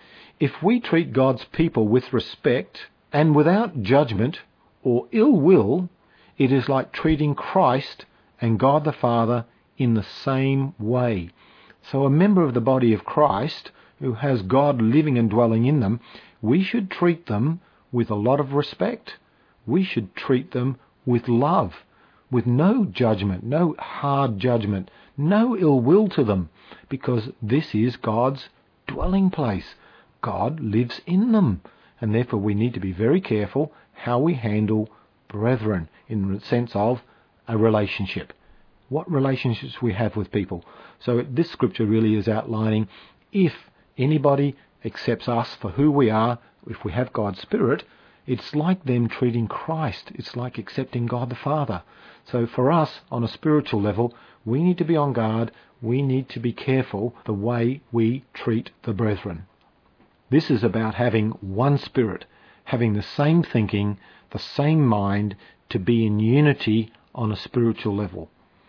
If we treat God's people with respect and without judgment or ill will, it is like treating Christ and God the Father in the same way. So a member of the body of Christ who has God living and dwelling in them, we should treat them with a lot of respect. We should treat them with love, with no judgment, no hard judgment, no ill will to them, because this is God's dwelling place. God lives in them, and therefore we need to be very careful how we handle brethren in the sense of a relationship. What relationships we have with people. So this scripture really is outlining, if anybody accepts us for who we are, if we have God's Spirit, it's like them treating Christ. It's like accepting God the Father. So for us, on a spiritual level, we need to be on guard. We need to be careful the way we treat the brethren. This is about having one spirit, having the same thinking, the same mind, to be in unity on a spiritual level.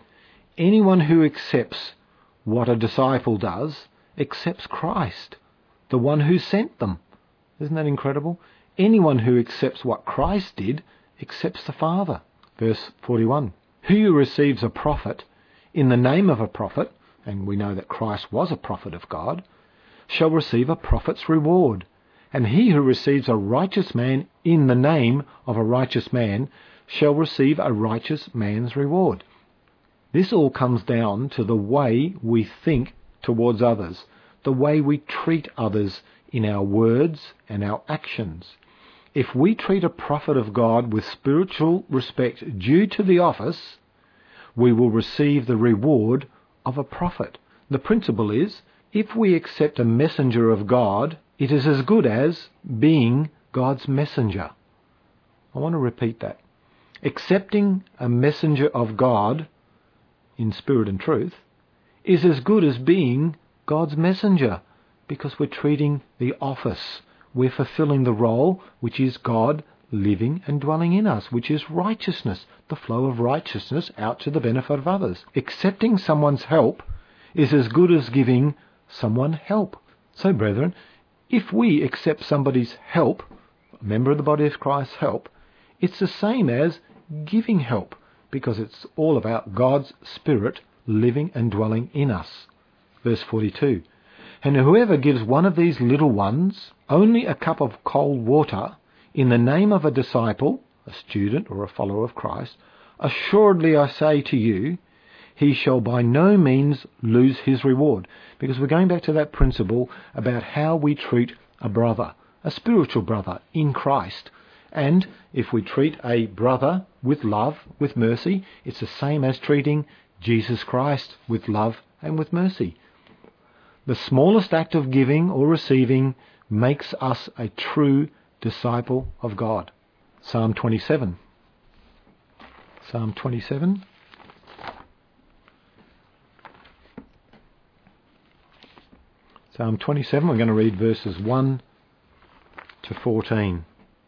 Anyone who accepts what a disciple does accepts Christ, the one who sent them. Isn't that incredible? Anyone who accepts what Christ did accepts the Father. Verse 41, who receives a prophet in the name of a prophet, and we know that Christ was a prophet of God, shall receive a prophet's reward. And he who receives a righteous man in the name of a righteous man shall receive a righteous man's reward. This all comes down to the way we think towards others, the way we treat others in our words and our actions. If we treat a prophet of God with spiritual respect due to the office, we will receive the reward of a prophet. The principle is, if we accept a messenger of God, it is as good as being God's messenger. I want to repeat that. Accepting a messenger of God in spirit and truth is as good as being God's messenger, because we're treating the office. We're fulfilling the role, which is God living and dwelling in us, which is righteousness, the flow of righteousness out to the benefit of others. Accepting someone's help is as good as giving someone help. So, brethren, if we accept somebody's help, a member of the body of Christ's help, it's the same as giving help, because it's all about God's Spirit living and dwelling in us. Verse 42, and whoever gives one of these little ones only a cup of cold water in the name of a disciple, a student or a follower of Christ, assuredly I say to you, he shall by no means lose his reward. Because we're going back to that principle about how we treat a brother, a spiritual brother in Christ. And if we treat a brother with love, with mercy, it's the same as treating Jesus Christ with love and with mercy. The smallest act of giving or receiving makes us a true disciple of God. Psalm 27. Psalm 27. Psalm 27, we're going to read verses 1 to 14.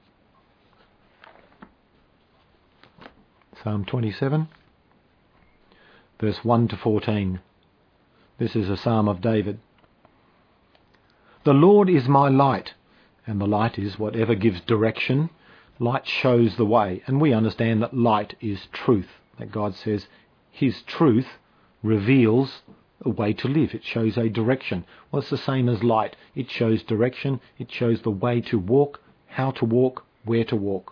Psalm 27, verse 1 to 14. This is a psalm of David. The Lord is my light, and the light is whatever gives direction. Light shows the way, and we understand that light is truth, that God says his truth reveals a way to live. It shows a direction. Well, it's the same as light. It shows direction. It shows the way to walk, how to walk, where to walk.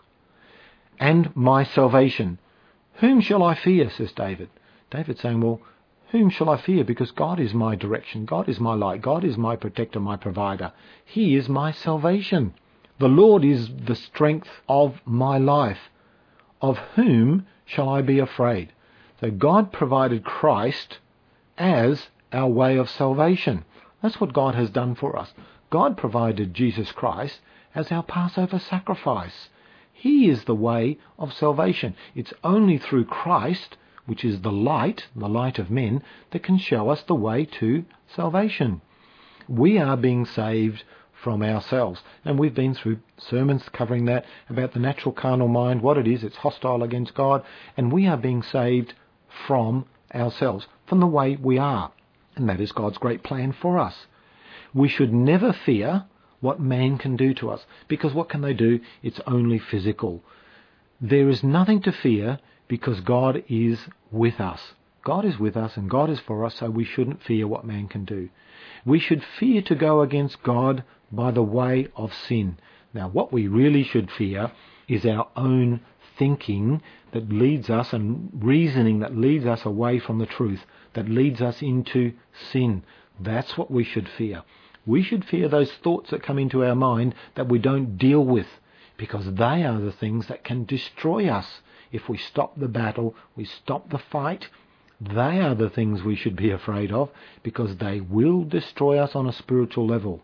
And my salvation. Whom shall I fear, says David. David's saying, well, whom shall I fear? Because God is my direction. God is my light. God is my protector, my provider. He is my salvation. The Lord is the strength of my life. Of whom shall I be afraid? So God provided Christ as our way of salvation. That's what God has done for us. God provided Jesus Christ as our Passover sacrifice. He is the way of salvation. It's only through Christ, which is the light of men, that can show us the way to salvation. We are being saved from ourselves. And we've been through sermons covering that, about the natural carnal mind, what it is. It's hostile against God. And we are being saved from ourselves, from the way we are. And that is God's great plan for us. We should never fear what man can do to us, because what can they do? It's only physical. There is nothing to fear because God is with us. God is with us and God is for us, so we shouldn't fear what man can do. We should fear to go against God by the way of sin. Now, what we really should fear is our own thinking that leads us, and reasoning that leads us away from the truth, that leads us into sin. That's what we should fear. We should fear those thoughts that come into our mind that we don't deal with, because they are the things that can destroy us. If we stop the battle, we stop the fight, they are the things we should be afraid of, because they will destroy us on a spiritual level.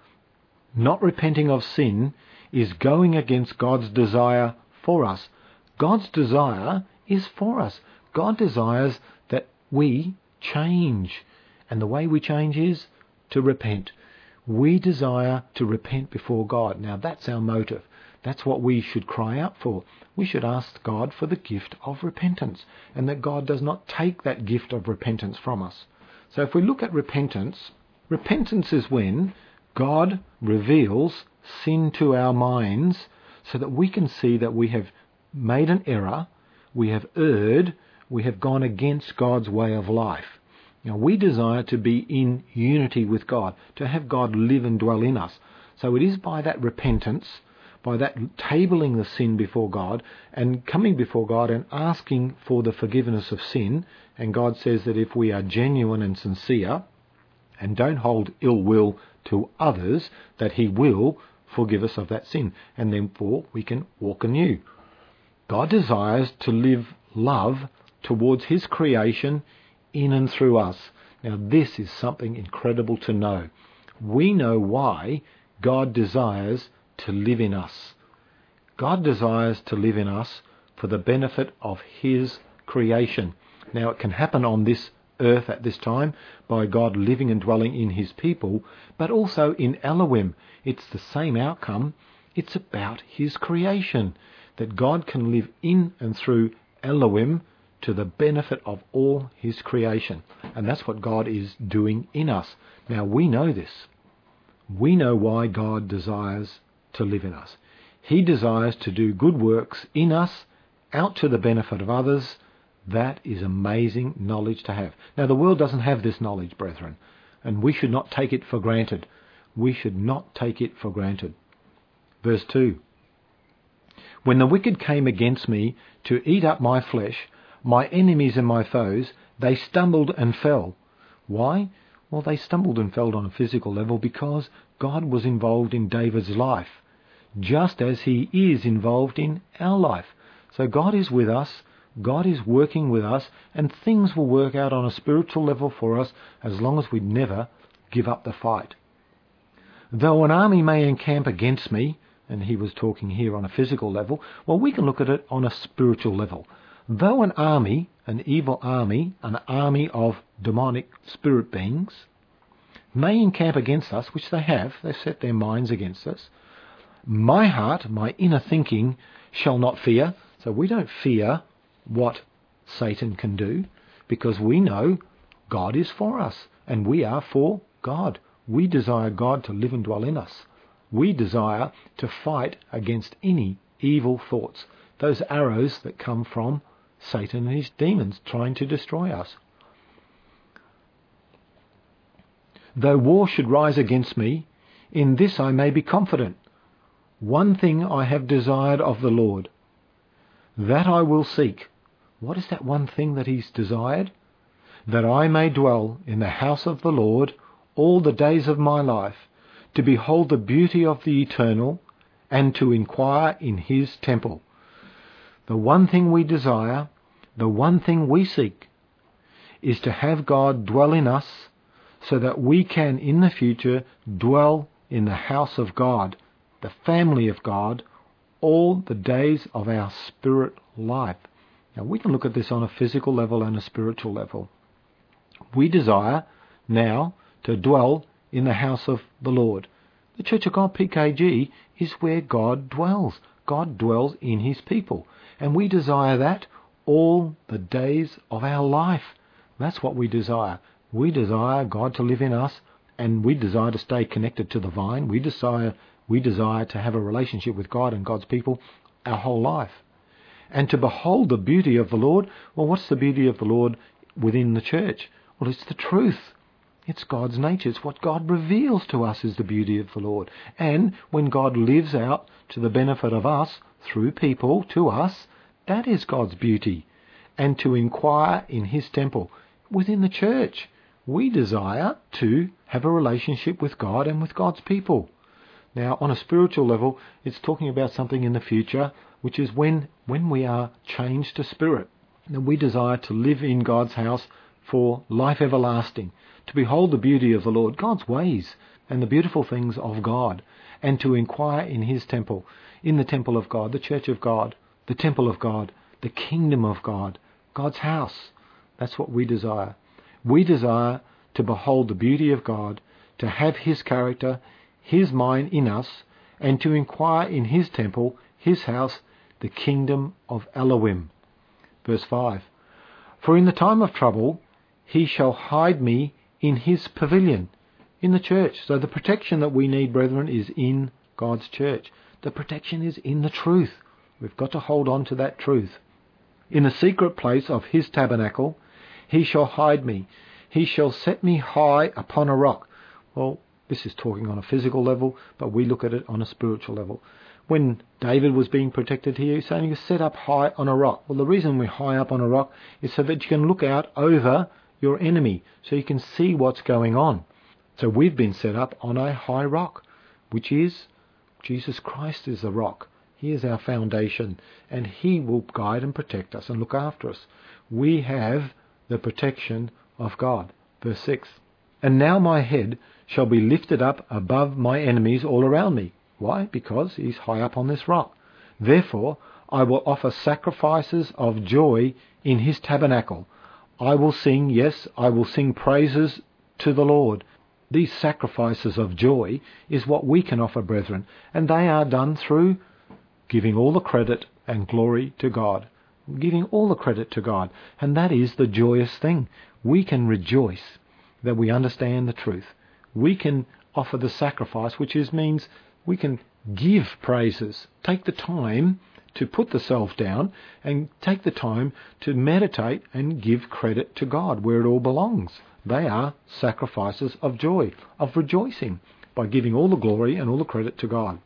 Not repenting of sin is going against God's desire for us. God's desire is for us. God desires that we change. And the way we change is to repent. We desire to repent before God. Now that's our motive. That's what we should cry out for. We should ask God for the gift of repentance, and that God does not take that gift of repentance from us. So if we look at repentance, repentance is when God reveals sin to our minds so that we can see that we have made an error, we have erred, we have gone against God's way of life. Now, we desire to be in unity with God, to have God live and dwell in us. So it is by that repentance, by that tabling the sin before God and coming before God and asking for the forgiveness of sin. And God says that if we are genuine and sincere and don't hold ill will to others, that he will forgive us of that sin, and therefore we can walk anew. God desires to live love towards his creation in and through us. Now this is something incredible to know. We know why God desires to live in us. God desires to live in us for the benefit of his creation. Now it can happen on this earth at this time by God living and dwelling in his people, but also in Elohim. It's the same outcome. It's about his creation, that God can live in and through Elohim to the benefit of all his creation. And that's what God is doing in us. Now we know this. We know why God desires to live in us. He desires to do good works in us, out to the benefit of others. That is amazing knowledge to have. Now the world doesn't have this knowledge, brethren, and we should not take it for granted. We should not take it for granted. Verse 2. When the wicked came against me to eat up my flesh, my enemies and my foes, they stumbled and fell. Why? Well, they stumbled and fell on a physical level because God was involved in David's life, just as he is involved in our life. So God is with us, God is working with us, and things will work out on a spiritual level for us as long as we never give up the fight. Though an army may encamp against me, and he was talking here on a physical level. Well, we can look at it on a spiritual level. Though an army, an evil army, an army of demonic spirit beings, may encamp against us, which they've set their minds against us, my heart, my inner thinking, shall not fear. So we don't fear what Satan can do, because we know God is for us, and we are for God. We desire God to live and dwell in us. We desire to fight against any evil thoughts, those arrows that come from Satan and his demons trying to destroy us. Though war should rise against me, in this I may be confident. One thing I have desired of the Lord, that I will seek. What is that one thing that he's desired? That I may dwell in the house of the Lord all the days of my life, to behold the beauty of the Eternal, and to inquire in his temple. The one thing we desire, the one thing we seek, is to have God dwell in us, so that we can in the future dwell in the house of God, the family of God, all the days of our spirit life. Now we can look at this on a physical level and a spiritual level. We desire now to dwell in the house of the Lord. The Church of God, PKG, is where God dwells. God dwells in his people. And we desire that all the days of our life. That's what we desire. We desire God to live in us, and we desire to stay connected to the vine. We desire to have a relationship with God and God's people our whole life. And to behold the beauty of the Lord. Well, what's the beauty of the Lord within the church? Well, it's the truth. It's God's nature. It's what God reveals to us is the beauty of the Lord. And when God lives out to the benefit of us, through people, to us, that is God's beauty. And to inquire in his temple. Within the church, we desire to have a relationship with God and with God's people. Now, on a spiritual level, it's talking about something in the future, which is when we are changed to spirit. And we desire to live in God's house for life everlasting, to behold the beauty of the Lord, God's ways, and the beautiful things of God, and to inquire in his temple, in the temple of God, the church of God, the temple of God, the kingdom of God, God's house. That's what we desire. We desire to behold the beauty of God, to have his character, his mind in us, and to inquire in his temple, his house, the kingdom of Elohim. Verse 5. For in the time of trouble he shall hide me in his pavilion, in the church. So the protection that we need, brethren, is in God's church. The protection is in the truth. We've got to hold on to that truth. In the secret place of his tabernacle he shall hide me. He shall set me high upon a rock. Well, this is talking on a physical level, but we look at it on a spiritual level. When David was being protected here, he's saying he was set up high on a rock. Well, the reason we're high up on a rock is so that you can look out over your enemy, so you can see what's going on. So we've been set up on a high rock, which is Jesus Christ is the rock. He is our foundation, and he will guide and protect us and look after us. We have the protection of God. Verse 6. And now my head shall be lifted up above my enemies all around me. Why? Because he's high up on this rock. Therefore I will offer sacrifices of joy in his tabernacle. I will sing, yes, I will sing praises to the Lord. These sacrifices of joy is what we can offer, brethren, and they are done through giving all the credit and glory to God. Giving all the credit to God. And that is the joyous thing. We can rejoice that we understand the truth. We can offer the sacrifice, which means we can give praises. Take the time to put the self down and take the time to meditate and give credit to God where it all belongs. They are sacrifices of joy, of rejoicing, by giving all the glory and all the credit to God.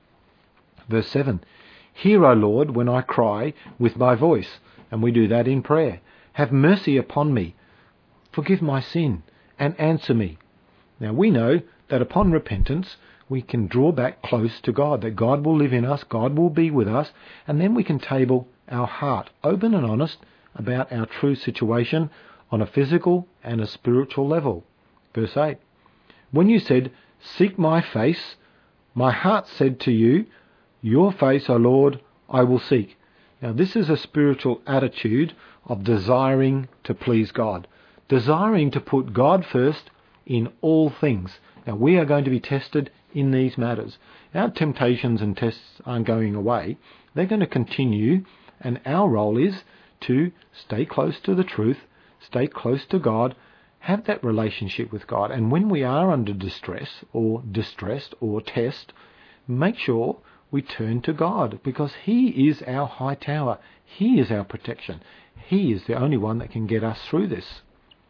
Verse 7. Hear, O Lord, when I cry with my voice, and we do that in prayer. Have mercy upon me, forgive my sin, and answer me. Now we know that upon repentance we can draw back close to God, that God will live in us, God will be with us, and then we can table our heart, open and honest about our true situation on a physical and a spiritual level. Verse 8. When you said, seek my face, my heart said to you, Your face, O Lord, I will seek. Now this is a spiritual attitude of desiring to please God, desiring to put God first in all things. Now we are going to be tested in these matters. Our temptations and tests aren't going away. They're going to continue, and our role is to stay close to the truth, stay close to God, have that relationship with God. And when we are under distress or distressed or test, make sure we turn to God, because He is our high tower. He is our protection. He is the only one that can get us through this.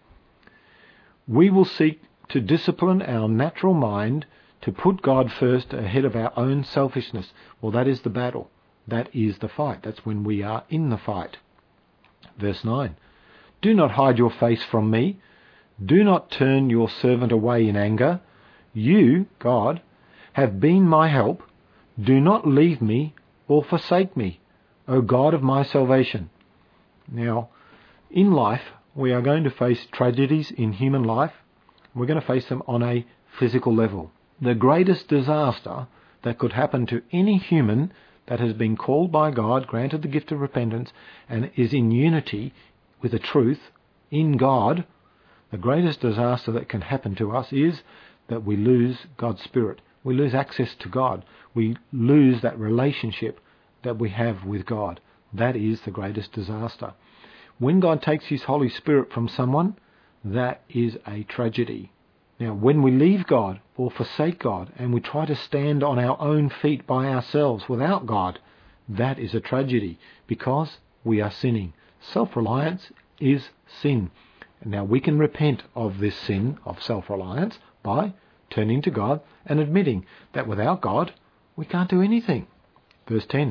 We will seek to discipline our natural mind to put God first ahead of our own selfishness. Well, that is the battle. That is the fight. That's when we are in the fight. Verse 9. Do not hide your face from me. Do not turn your servant away in anger. You, God, have been my help. Do not leave me or forsake me, O God of my salvation. Now, in life, we are going to face tragedies in human life. We're going to face them on a physical level. The greatest disaster that could happen to any human that has been called by God, granted the gift of repentance, and is in unity with the truth in God, the greatest disaster that can happen to us is that we lose God's Spirit. We lose access to God. We lose that relationship that we have with God. That is the greatest disaster. When God takes His Holy Spirit from someone, that is a tragedy. Now, when we leave God or forsake God and we try to stand on our own feet by ourselves without God, that is a tragedy, because we are sinning. Self-reliance is sin. Now, we can repent of this sin of self-reliance by turning to God and admitting that without God, we can't do anything. Verse 10.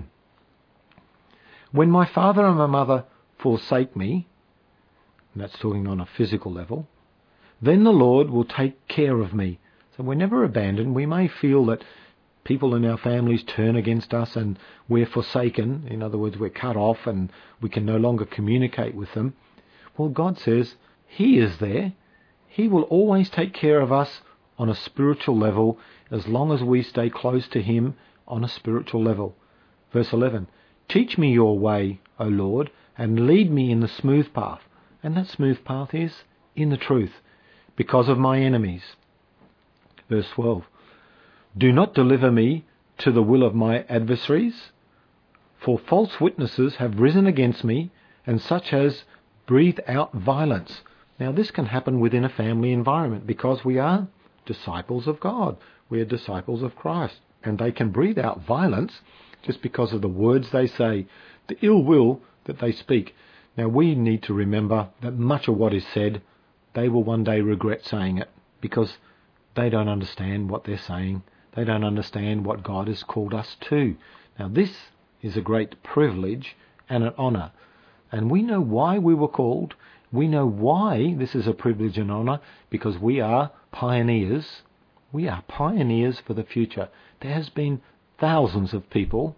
When my father and my mother forsake me, and that's talking on a physical level, then the Lord will take care of me. So we're never abandoned. We may feel that people in our families turn against us and we're forsaken. In other words, we're cut off and we can no longer communicate with them. Well, God says He is there. He will always take care of us on a spiritual level as long as we stay close to Him on a spiritual level. Verse 11. Teach me your way, O Lord, and lead me in the smooth path. And that smooth path is in the truth, because of my enemies. Verse 12. Do not deliver me to the will of my adversaries, for false witnesses have risen against me, and such as breathe out violence. Now this can happen within a family environment because we are disciples of God. We are disciples of Christ. And they can breathe out violence just because of the words they say, the ill will that they speak. Now we need to remember that much of what is said, they will one day regret saying it, because they don't understand what they're saying. They don't understand what God has called us to. Now this is a great privilege and an honour. And we know why we were called. We know why this is a privilege and honour, because we are pioneers. We are pioneers for the future. There has been thousands of people,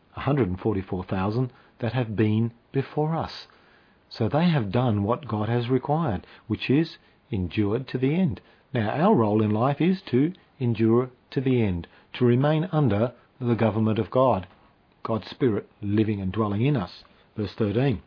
144,000, that have been before us. So they have done what God has required, which is endured to the end. Now our role in life is to endure to the end, to remain under the government of God, God's Spirit living and dwelling in us. Verse 13.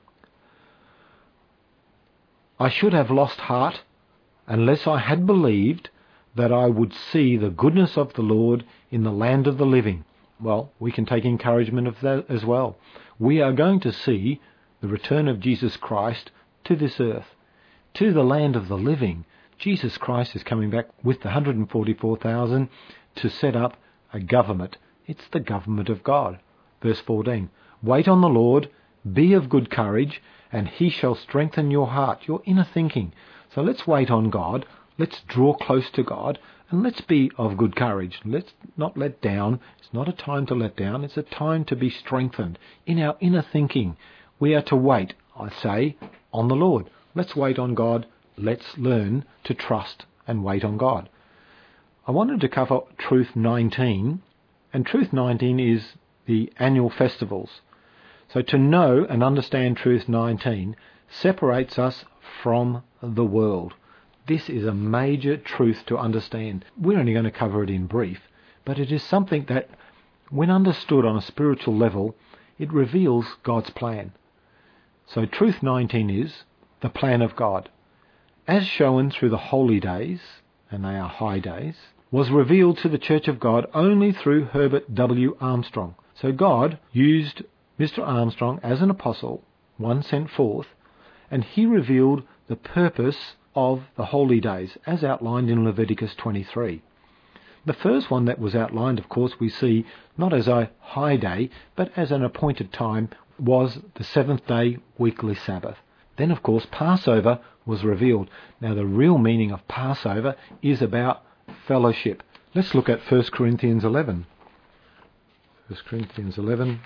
I should have lost heart unless I had believed that I would see the goodness of the Lord in the land of the living. Well, we can take encouragement of that as well. We are going to see the return of Jesus Christ to this earth, to the land of the living. Jesus Christ is coming back with the 144,000 to set up a government. It's the government of God. Verse 14. Wait on the Lord, be of good courage, and He shall strengthen your heart, your inner thinking. So let's wait on God. Let's draw close to God, and let's be of good courage. Let's not let down. It's not a time to let down. It's a time to be strengthened in our inner thinking. We are to wait, I say, on the Lord. Let's wait on God. Let's learn to trust and wait on God. I wanted to cover Truth 19, and Truth 19 is the annual festivals. So to know and understand Truth 19 separates us from the world. This is a major truth to understand. We're only going to cover it in brief, but it is something that when understood on a spiritual level, it reveals God's plan. So Truth 19 is the plan of God, as shown through the holy days, and they are high days, was revealed to the Church of God only through Herbert W. Armstrong. So God used Mr. Armstrong as an apostle, one sent forth, and he revealed the purpose of the holy days, as outlined in Leviticus 23. The first one that was outlined, of course, we see not as a high day, but as an appointed time, was the seventh day weekly Sabbath. Then, of course, Passover was revealed. Now, the real meaning of Passover is about fellowship. Let's look at 1 Corinthians 11. 1 Corinthians 11.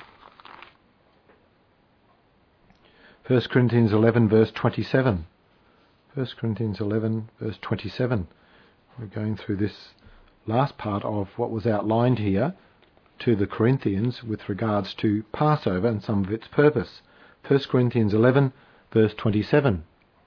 1 Corinthians 11 verse 27. 1 Corinthians 11 verse 27. We're going through this last part of what was outlined here to the Corinthians with regards to Passover and some of its purpose. 1 Corinthians 11 verse 27.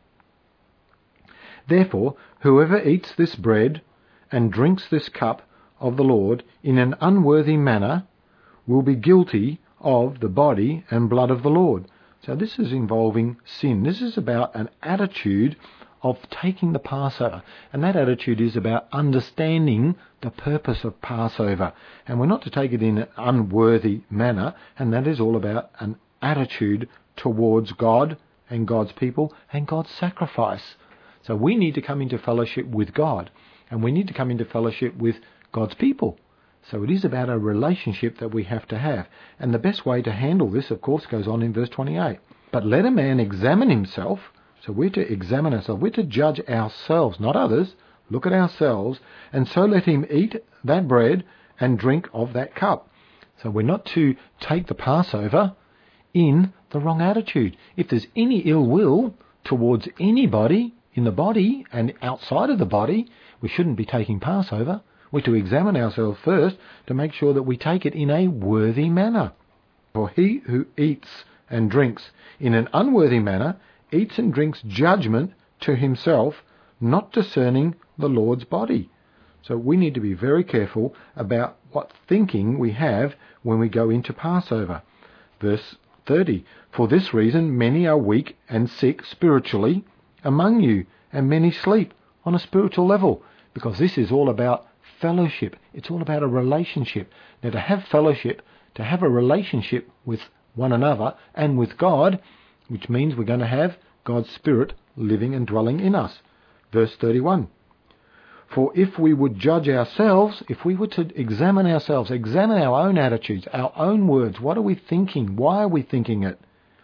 Therefore, whoever eats this bread and drinks this cup of the Lord in an unworthy manner will be guilty of the body and blood of the Lord. So this is involving sin. This is about an attitude of taking the Passover. And that attitude is about understanding the purpose of Passover. And we're not to take it in an unworthy manner. And that is all about an attitude towards God and God's people and God's sacrifice. So we need to come into fellowship with God. And we need to come into fellowship with God's people. So it is about a relationship that we have to have. And the best way to handle this, of course, goes on in verse 28. But let a man examine himself. So we're to examine ourselves. We're to judge ourselves, not others. Look at ourselves. And so let him eat that bread and drink of that cup. So we're not to take the Passover in the wrong attitude. If there's any ill will towards anybody in the body and outside of the body, we shouldn't be taking Passover. We're to examine ourselves first to make sure that we take it in a worthy manner. For he who eats and drinks in an unworthy manner eats and drinks judgment to himself, not discerning the Lord's body. So we need to be very careful about what thinking we have when we go into Passover. Verse 30, for this reason many are weak and sick spiritually among you, and many sleep on a spiritual level, because this is all about fellowship. It's all about a relationship. Now, to have fellowship, to have a relationship with one another and with God, which means we're going to have God's Spirit living and dwelling in us. Verse 31. For if we would judge ourselves, if we were to examine ourselves, examine our own attitudes, our own words, what are we thinking? Why are we thinking it?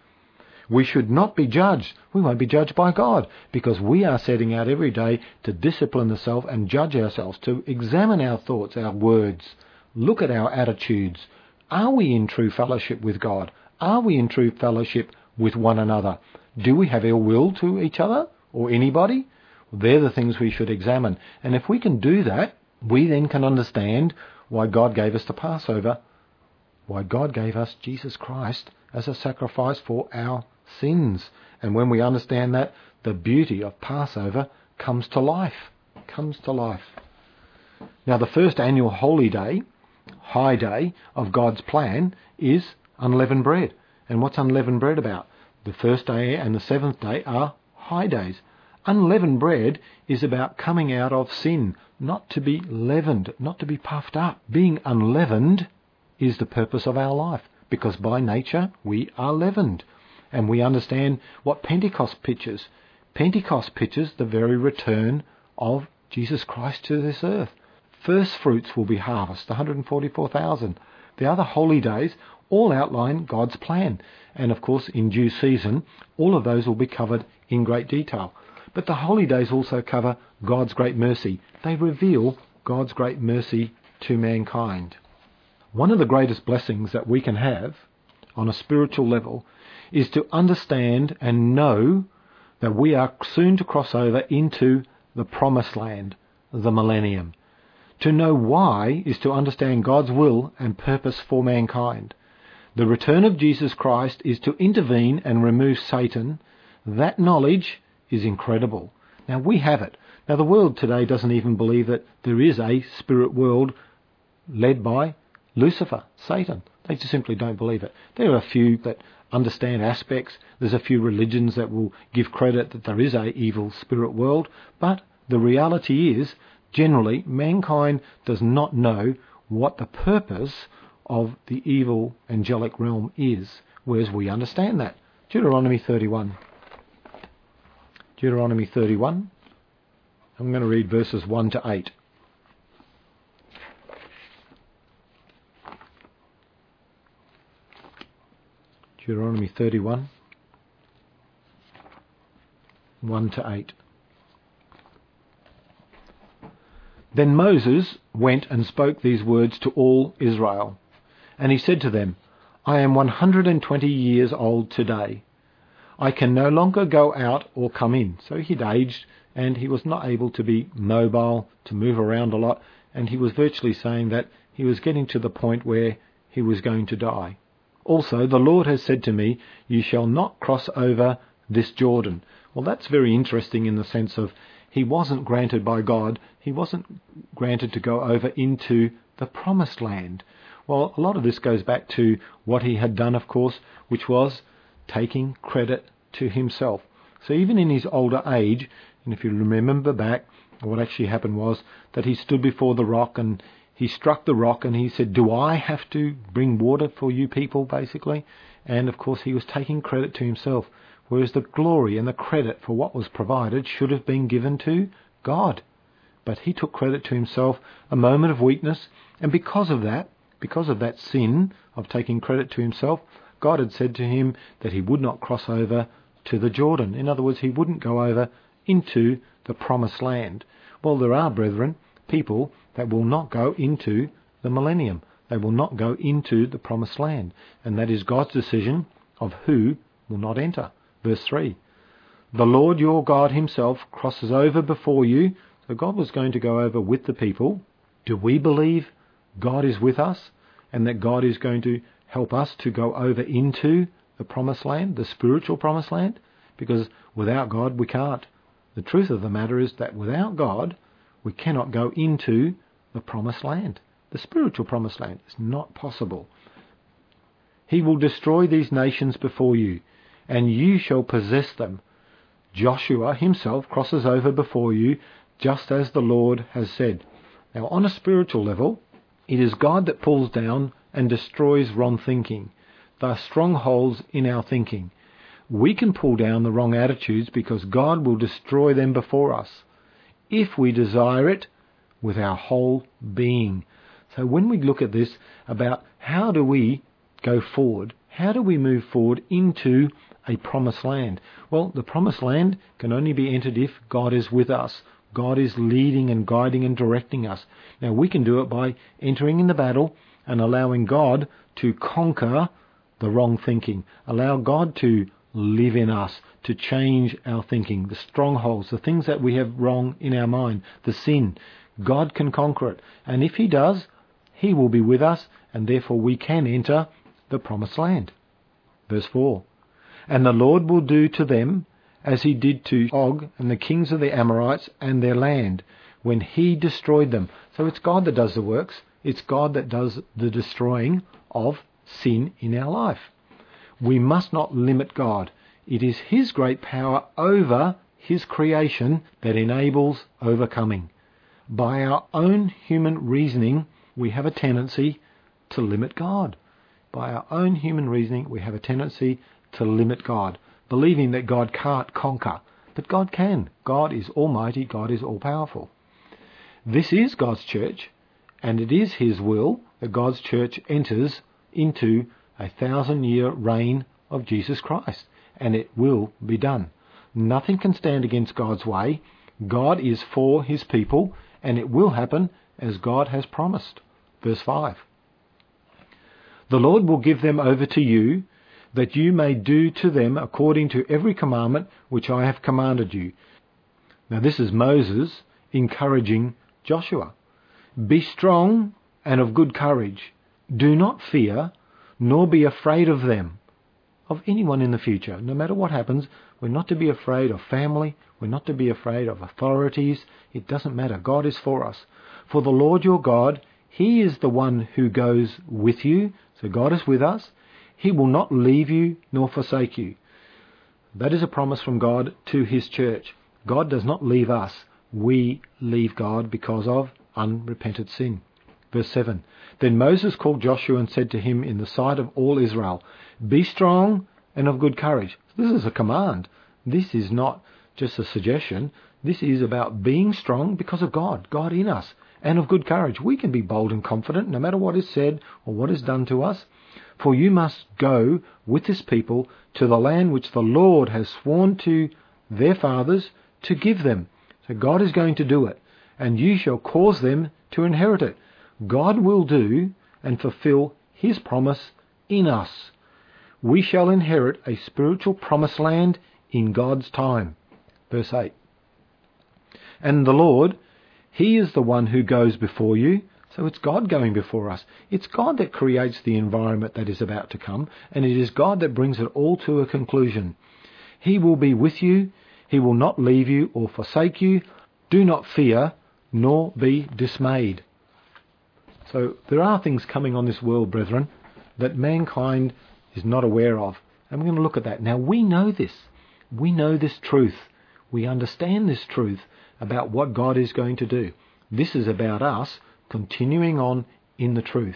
We should not be judged. We won't be judged by God, because we are setting out every day to discipline ourselves and judge ourselves, to examine our thoughts, our words, look at our attitudes. Are we in true fellowship with God? Are we in true fellowship with one another? Do we have ill will to each other or anybody? They're the things we should examine. And if we can do that, we then can understand why God gave us the Passover, why God gave us Jesus Christ as a sacrifice for our sins. And when we understand that, the beauty of Passover comes to life. Now, the first annual holy day, high day of God's plan is unleavened bread. And what's unleavened bread about? The first day and the seventh day are high days. Unleavened bread is about coming out of sin, not to be leavened, not to be puffed up. Being unleavened is the purpose of our life, because by nature we are leavened. And we understand what Pentecost pictures. Pentecost pictures the very return of Jesus Christ to this earth. First fruits will be harvest, 144,000. The other holy days all outline God's plan. And of course, in due season, all of those will be covered in great detail. But the holy days also cover God's great mercy. They reveal God's great mercy to mankind. One of the greatest blessings that we can have on a spiritual level is to understand and know that we are soon to cross over into the promised land, the millennium. To know why is to understand God's will and purpose for mankind. The return of Jesus Christ is to intervene and remove Satan. That knowledge is incredible. Now, we have it. Now, the world today doesn't even believe that there is a spirit world led by Lucifer, Satan. They just simply don't believe it. There are a few that understand aspects. There's a few religions that will give credit that there is a evil spirit world, but the reality is, generally, mankind does not know what the purpose of the evil angelic realm is, whereas we understand that. Deuteronomy 31. Deuteronomy 31. I'm going to read verses 1 to 8. Deuteronomy 31, 1 to 8. Then Moses went and spoke these words to all Israel. And he said to them, I am 120 years old today. I can no longer go out or come in. So he'd aged and he was not able to be mobile, to move around a lot. And he was virtually saying that he was getting to the point where he was going to die. Also, the Lord has said to me, you shall not cross over this Jordan. Well, that's very interesting in the sense of he wasn't granted by God. He wasn't granted to go over into the promised land. Well, a lot of this goes back to what he had done, of course, which was taking credit to himself. So even in his older age, and if you remember back, what actually happened was that he stood before the rock and he struck the rock and he said, do I have to bring water for you people, basically? And of course he was taking credit to himself, whereas the glory and the credit for what was provided should have been given to God. But he took credit to himself, a moment of weakness, and because of that sin of taking credit to himself, God had said to him that he would not cross over to the Jordan. In other words, he wouldn't go over into the promised land. Well, there are, brethren, people that will not go into the millennium. They will not go into the promised land. And that is God's decision of who will not enter. Verse 3. The Lord your God himself crosses over before you. So God was going to go over with the people. Do we believe God is with us and that God is going to help us to go over into the promised land, the spiritual promised land? Because without God we can't. The truth of the matter is that without God we cannot go into the promised land. The spiritual promised land is not possible. He will destroy these nations before you, and you shall possess them. Joshua himself crosses over before you, just as the Lord has said. Now, on a spiritual level, it is God that pulls down and destroys wrong thinking, the strongholds in our thinking. We can pull down the wrong attitudes because God will destroy them before us, if we desire it with our whole being. So when we look at this about how do we go forward, how do we move forward into a promised land? Well, the promised land can only be entered if God is with us. God is leading and guiding and directing us. Now we can do it by entering in the battle and allowing God to conquer the wrong thinking. Allow God to live in us, to change our thinking, the strongholds, the things that we have wrong in our mind, the sin. God can conquer it. And if he does, he will be with us, and therefore we can enter the promised land. Verse 4. And the Lord will do to them as he did to Og and the kings of the Amorites and their land, when he destroyed them. So it's God that does the works. It's God that does the destroying of sin in our life. We must not limit God. It is his great power over his creation that enables overcoming. By our own human reasoning, we have a tendency to limit God. By our own human reasoning, we have a tendency to limit God, believing that God can't conquer. But God can. God is almighty. God is all-powerful. This is God's church, and it is his will that God's church enters into a 1,000-year reign of Jesus Christ, and it will be done. Nothing can stand against God's way. God is for his people, and it will happen as God has promised. Verse 5. The Lord will give them over to you, that you may do to them according to every commandment which I have commanded you. Now this is Moses encouraging Joshua. Be strong and of good courage. Do not fear, nor be afraid of them, of anyone in the future. No matter what happens, we're not to be afraid of family. We're not to be afraid of authorities. It doesn't matter. God is for us. For the Lord your God, He is the one who goes with you. So God is with us. He will not leave you nor forsake you. That is a promise from God to his church. God does not leave us. We leave God because of unrepented sin. Verse 7. Then Moses called Joshua and said to him in the sight of all Israel, "Be strong and of good courage." This is a command. This is not just a suggestion. This is about being strong because of God in us, and of good courage. We can be bold and confident no matter what is said or what is done to us. For you must go with this people to the land which the Lord has sworn to their fathers to give them. So God is going to do it, and you shall cause them to inherit it. God will do and fulfill his promise in us. We shall inherit a spiritual promised land in God's time. Verse 8. And the Lord, he is the one who goes before you. So it's God going before us. It's God that creates the environment that is about to come, and it is God that brings it all to a conclusion. He will be with you. He will not leave you or forsake you. Do not fear, nor be dismayed. So there are things coming on this world, brethren, that mankind is not aware of. And we're going to look at that. Now, we know this. We know this truth. We understand this truth about what God is going to do. This is about us continuing on in the truth.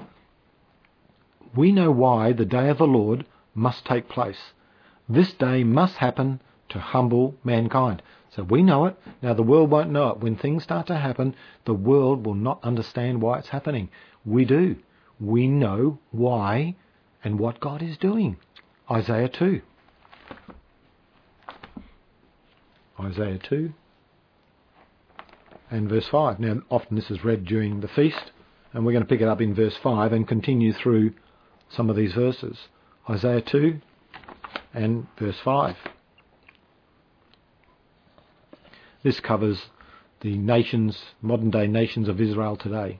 We know why the day of the Lord must take place. This day must happen to humble mankind. So we know it. Now the world won't know it. When things start to happen, the world will not understand why it's happening. We do. We know why and what God is doing. Isaiah 2. Isaiah 2 and verse 5. Now, often this is read during the feast, and we're going to pick it up in verse 5 and continue through some of these verses. Isaiah 2 and verse 5. This covers the nations, modern-day nations of Israel today.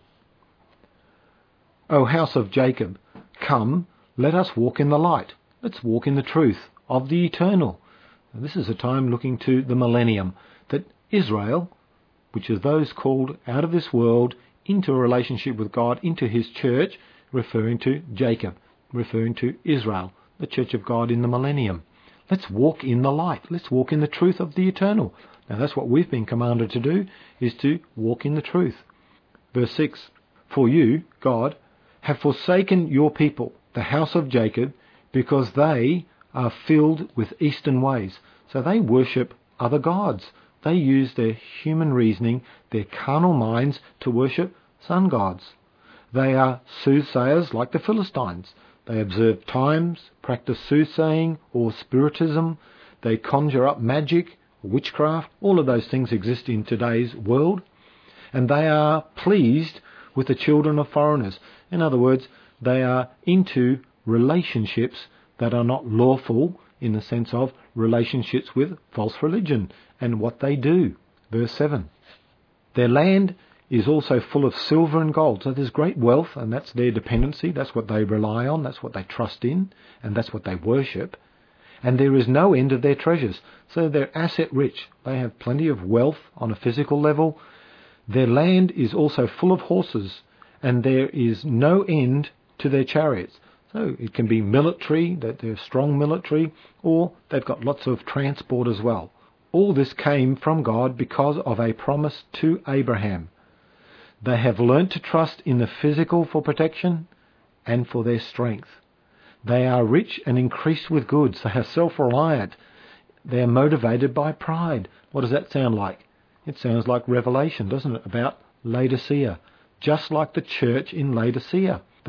O house of Jacob, come, let us walk in the light. Let's walk in the truth of the eternal. Now, this is a time looking to the millennium, that Israel, which is those called out of this world into a relationship with God, into his church, referring to Jacob, referring to Israel, the church of God in the millennium. Let's walk in the light. Let's walk in the truth of the eternal. Now that's what we've been commanded to do, is to walk in the truth. Verse 6, for you, God, have forsaken your people, the house of Jacob, because they are filled with eastern ways. So they worship other gods. They use their human reasoning, their carnal minds, to worship sun gods. They are soothsayers like the Philistines. They observe times, practice soothsaying or spiritism. They conjure up magic, witchcraft. All of those things exist in today's world. And they are pleased with the children of foreigners. In other words, they are into relationships that are not lawful, in the sense of relationships with false religion and what they do. Verse 7. Their land is also full of silver and gold. So there's great wealth, and that's their dependency. That's what they rely on. That's what they trust in, and that's what they worship. And there is no end of their treasures. So they're asset rich. They have plenty of wealth on a physical level. Their land is also full of horses, and there is no end to their chariots. So it can be military, that they're strong military, or they've got lots of transport as well. All this came from God because of a promise to Abraham. They have learnt to trust in the physical for protection and for their strength. They are rich and increased with goods. They are self-reliant. They are motivated by pride. What does that sound like? It sounds like Revelation, doesn't it, about Laodicea. Just like the church in Laodicea. The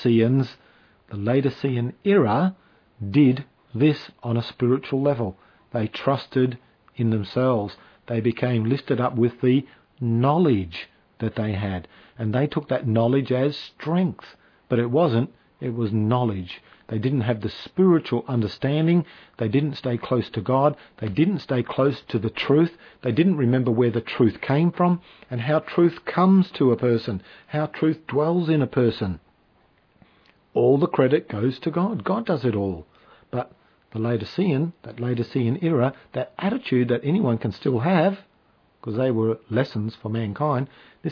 Laodicean era did this on a spiritual level. They trusted in themselves. They became lifted up with the knowledge that they had. And they took that knowledge as strength. But it wasn't. It was knowledge. They didn't have the spiritual understanding. They didn't stay close to God. They didn't stay close to the truth. They didn't remember where the truth came from and how truth comes to a person, how truth dwells in a person. All the credit goes to God. God does it all. But that Laodicean era, that attitude that anyone can still have, because they were lessons for mankind, this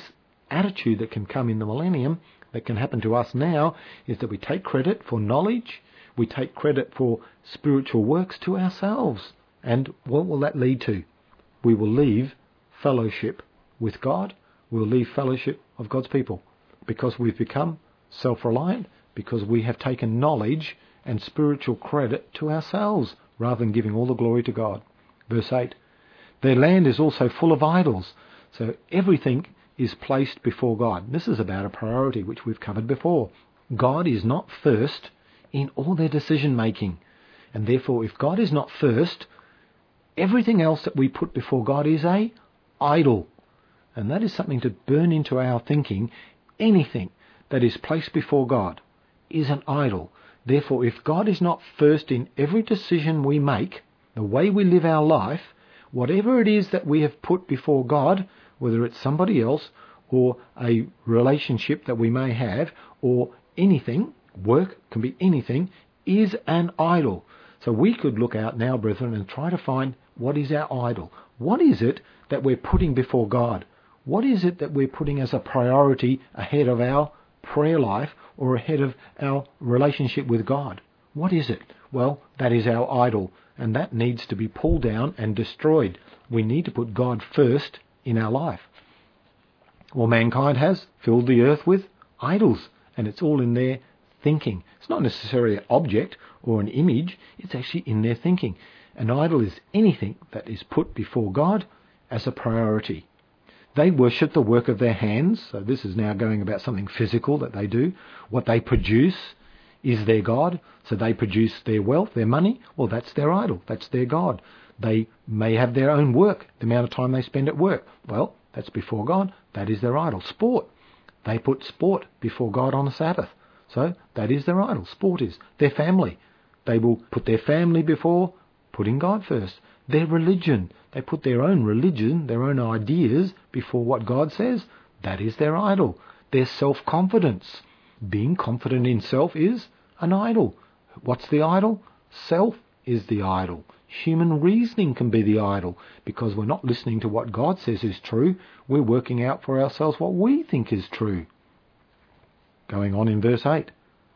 attitude that can come in the millennium, that can happen to us now, is that we take credit for knowledge, we take credit for spiritual works to ourselves. And what will that lead to? We will leave fellowship with God. We'll leave fellowship of God's people because we've become self-reliant, because we have taken knowledge and spiritual credit to ourselves rather than giving all the glory to God. Verse 8, their land is also full of idols. So everything is placed before God. This is about a priority which we've covered before. God is not first in all their decision making. And therefore, if God is not first, everything else that we put before God is an idol. And that is something to burn into our thinking. Anything that is placed before God is an idol. Therefore, if God is not first in every decision we make, the way we live our life, whatever it is that we have put before God, whether it's somebody else or a relationship that we may have or anything, work can be anything, is an idol. So we could look out now, brethren, and try to find what is our idol. What is it that we're putting before God? What is it that we're putting as a priority ahead of our prayer life or ahead of our relationship with God? What is it? Well, that is our idol, and that needs to be pulled down and destroyed. We need to put God first in our life. Well, mankind has filled the earth with idols, and it's all in their thinking. It's not necessarily an object or an image, it's actually in their thinking. An idol is anything that is put before God as a priority. They worship the work of their hands, so this is now going about something physical that they do. What they produce is their God, so they produce their wealth, their money, well, that's their idol, that's their God. They may have their own work, the amount of time they spend at work. Well, that's before God, that is their idol. Sport, they put sport before God on the Sabbath, so that is their idol. Sport is their family. They will put their family before putting God first. Their religion, they put their own religion, their own ideas before what God says. That is their idol. Their self-confidence, being confident in self, is an idol. What's the idol? Self is the idol. Human reasoning can be the idol because we're not listening to what God says is true. We're working out for ourselves what we think is true. Going on in verse 8.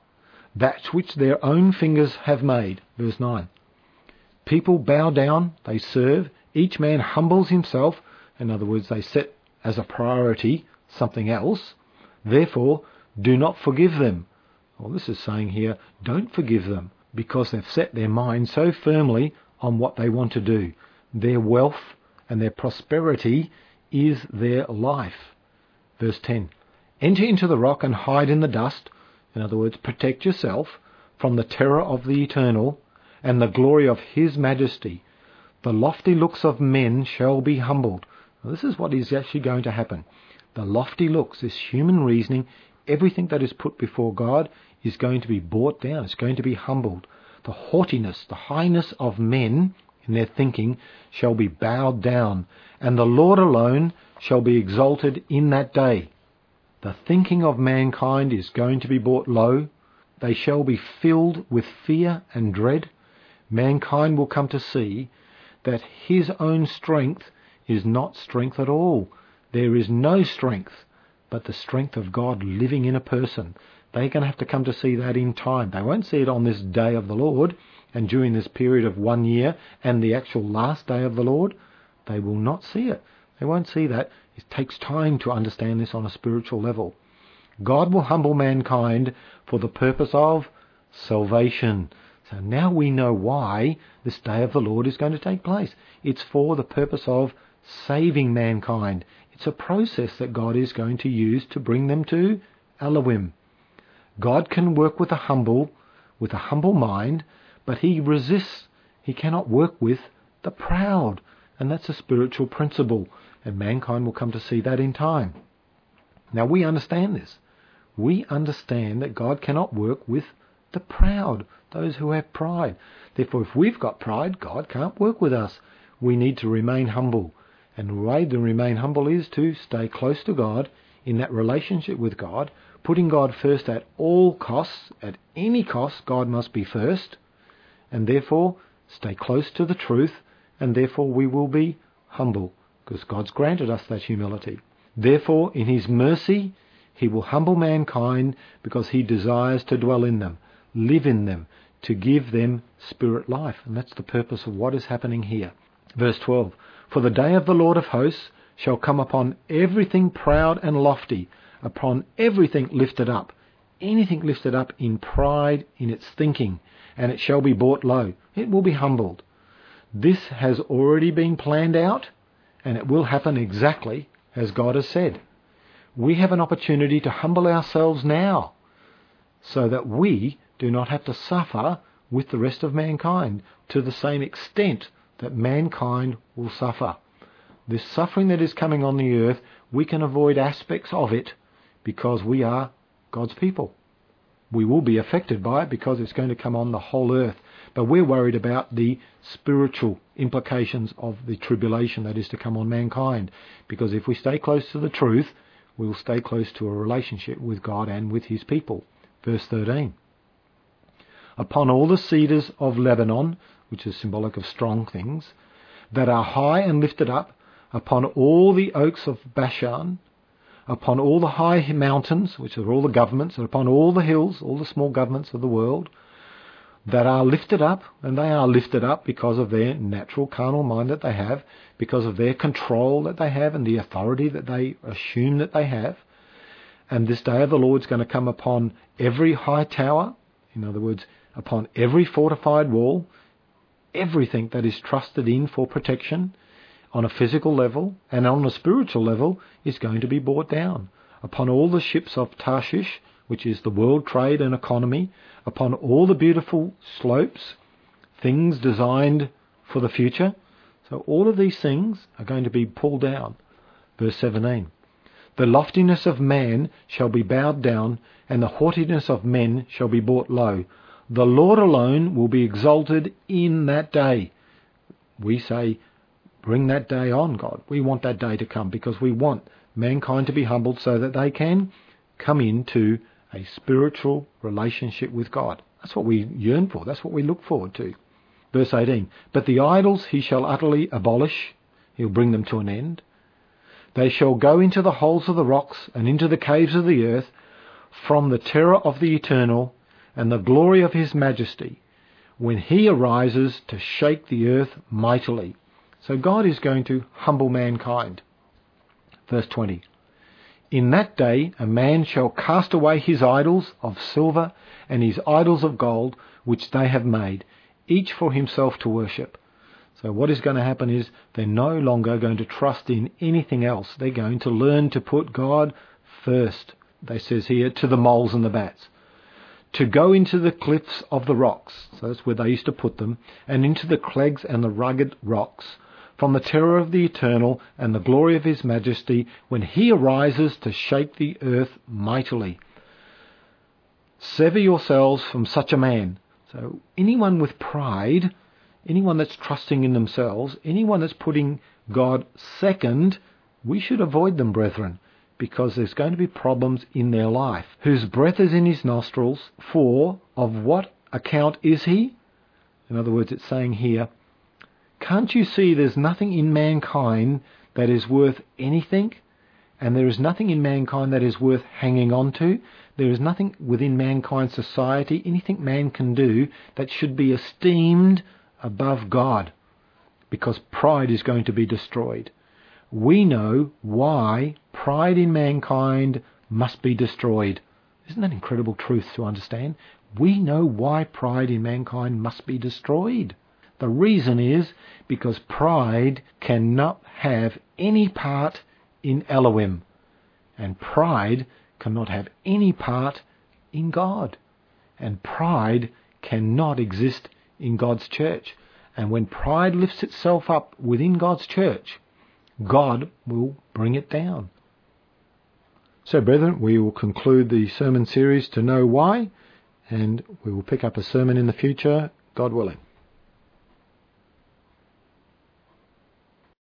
That which their own fingers have made. Verse 9. People bow down, they serve, each man humbles himself. In other words, they set as a priority something else. Therefore, do not forgive them. Well, this is saying here, don't forgive them because they've set their mind so firmly on what they want to do. Their wealth and their prosperity is their life. Verse 10. Enter into the rock and hide in the dust. In other words, protect yourself from the terror of the eternal and the glory of his majesty. The lofty looks of men shall be humbled. Now, this is what is actually going to happen. The lofty looks, this human reasoning, everything that is put before God is going to be brought down. It's going to be humbled. The haughtiness, the highness of men in their thinking shall be bowed down, and the Lord alone shall be exalted in that day. The thinking of mankind is going to be brought low. They shall be filled with fear and dread. Mankind will come to see that his own strength is not strength at all. There is no strength but the strength of God living in a person. They're going to have to come to see that in time. They won't see it on this day of the Lord and during this period of 1 year and the actual last day of the Lord. They will not see it. They won't see that. It takes time to understand this on a spiritual level. God will humble mankind for the purpose of salvation. So now we know why this day of the Lord is going to take place. It's for the purpose of saving mankind. It's a process that God is going to use to bring them to Elohim. God can work with a humble mind, but he resists. He cannot work with the proud. And that's a spiritual principle. And mankind will come to see that in time. Now we understand this. We understand that God cannot work with the proud, those who have pride. Therefore, if we've got pride, God can't work with us. We need to remain humble. And the way to remain humble is to stay close to God in that relationship with God, putting God first at all costs. At any cost, God must be first. And therefore, stay close to the truth, and therefore we will be humble, because God's granted us that humility. Therefore, in his mercy, he will humble mankind because he desires to dwell in them, live in them, to give them spirit life. And that's the purpose of what is happening here. Verse 12, for the day of the Lord of hosts shall come upon everything proud and lofty, upon everything lifted up, anything lifted up in pride in its thinking, and it shall be brought low. It will be humbled. This has already been planned out, and it will happen exactly as God has said. We have an opportunity to humble ourselves now, so that we do not have to suffer with the rest of mankind to the same extent that mankind will suffer. This suffering that is coming on the earth, we can avoid aspects of it because we are God's people. We will be affected by it because it's going to come on the whole earth. But we're worried about the spiritual implications of the tribulation that is to come on mankind. Because if we stay close to the truth, we will stay close to a relationship with God and with his people. Verse 13. Upon all the cedars of Lebanon, which is symbolic of strong things, that are high and lifted up, upon all the oaks of Bashan, upon all the high mountains, which are all the governments, and upon all the hills, all the small governments of the world, that are lifted up, and they are lifted up because of their natural carnal mind that they have, because of their control that they have and the authority that they assume that they have. And this day of the Lord is going to come upon every high tower, in other words, upon every fortified wall, everything that is trusted in for protection on a physical level and on a spiritual level is going to be brought down. Upon all the ships of Tarshish, which is the world trade and economy, upon all the beautiful slopes, things designed for the future. So all of these things are going to be pulled down. Verse 17. The loftiness of man shall be bowed down, and the haughtiness of men shall be brought low. The Lord alone will be exalted in that day. We say, bring that day on, God. We want that day to come because we want mankind to be humbled so that they can come into a spiritual relationship with God. That's what we yearn for. That's what we look forward to. Verse 18. But the idols he shall utterly abolish. He'll bring them to an end. They shall go into the holes of the rocks and into the caves of the earth from the terror of the eternal and the glory of his majesty when he arises to shake the earth mightily. So God is going to humble mankind. Verse 20. In that day a man shall cast away his idols of silver and his idols of gold, which they have made, each for himself to worship. So what is going to happen is they're no longer going to trust in anything else. They're going to learn to put God first. They says here, to the moles and the bats. To go into the cliffs of the rocks, so that's where they used to put them, and into the clegs and the rugged rocks, from the terror of the eternal and the glory of his majesty, when he arises to shake the earth mightily. Sever yourselves from such a man. So anyone with pride, anyone that's trusting in themselves, anyone that's putting God second, we should avoid them, brethren, because there's going to be problems in their life. Whose breath is in his nostrils, for of what account is he? In other words, it's saying here, can't you see there's nothing in mankind that is worth anything? And there is nothing in mankind that is worth hanging on to. There is nothing within mankind's society, anything man can do that should be esteemed above God, because pride is going to be destroyed. We know why pride in mankind must be destroyed. Isn't that incredible truth to understand? We know why pride in mankind must be destroyed. The reason is because pride cannot have any part in Elohim, and pride cannot have any part in God, and pride cannot exist in God's church. And when pride lifts itself up within God's church, God will bring it down. So, brethren, we will conclude the sermon series To Know Why, and we will pick up a sermon in the future, God willing.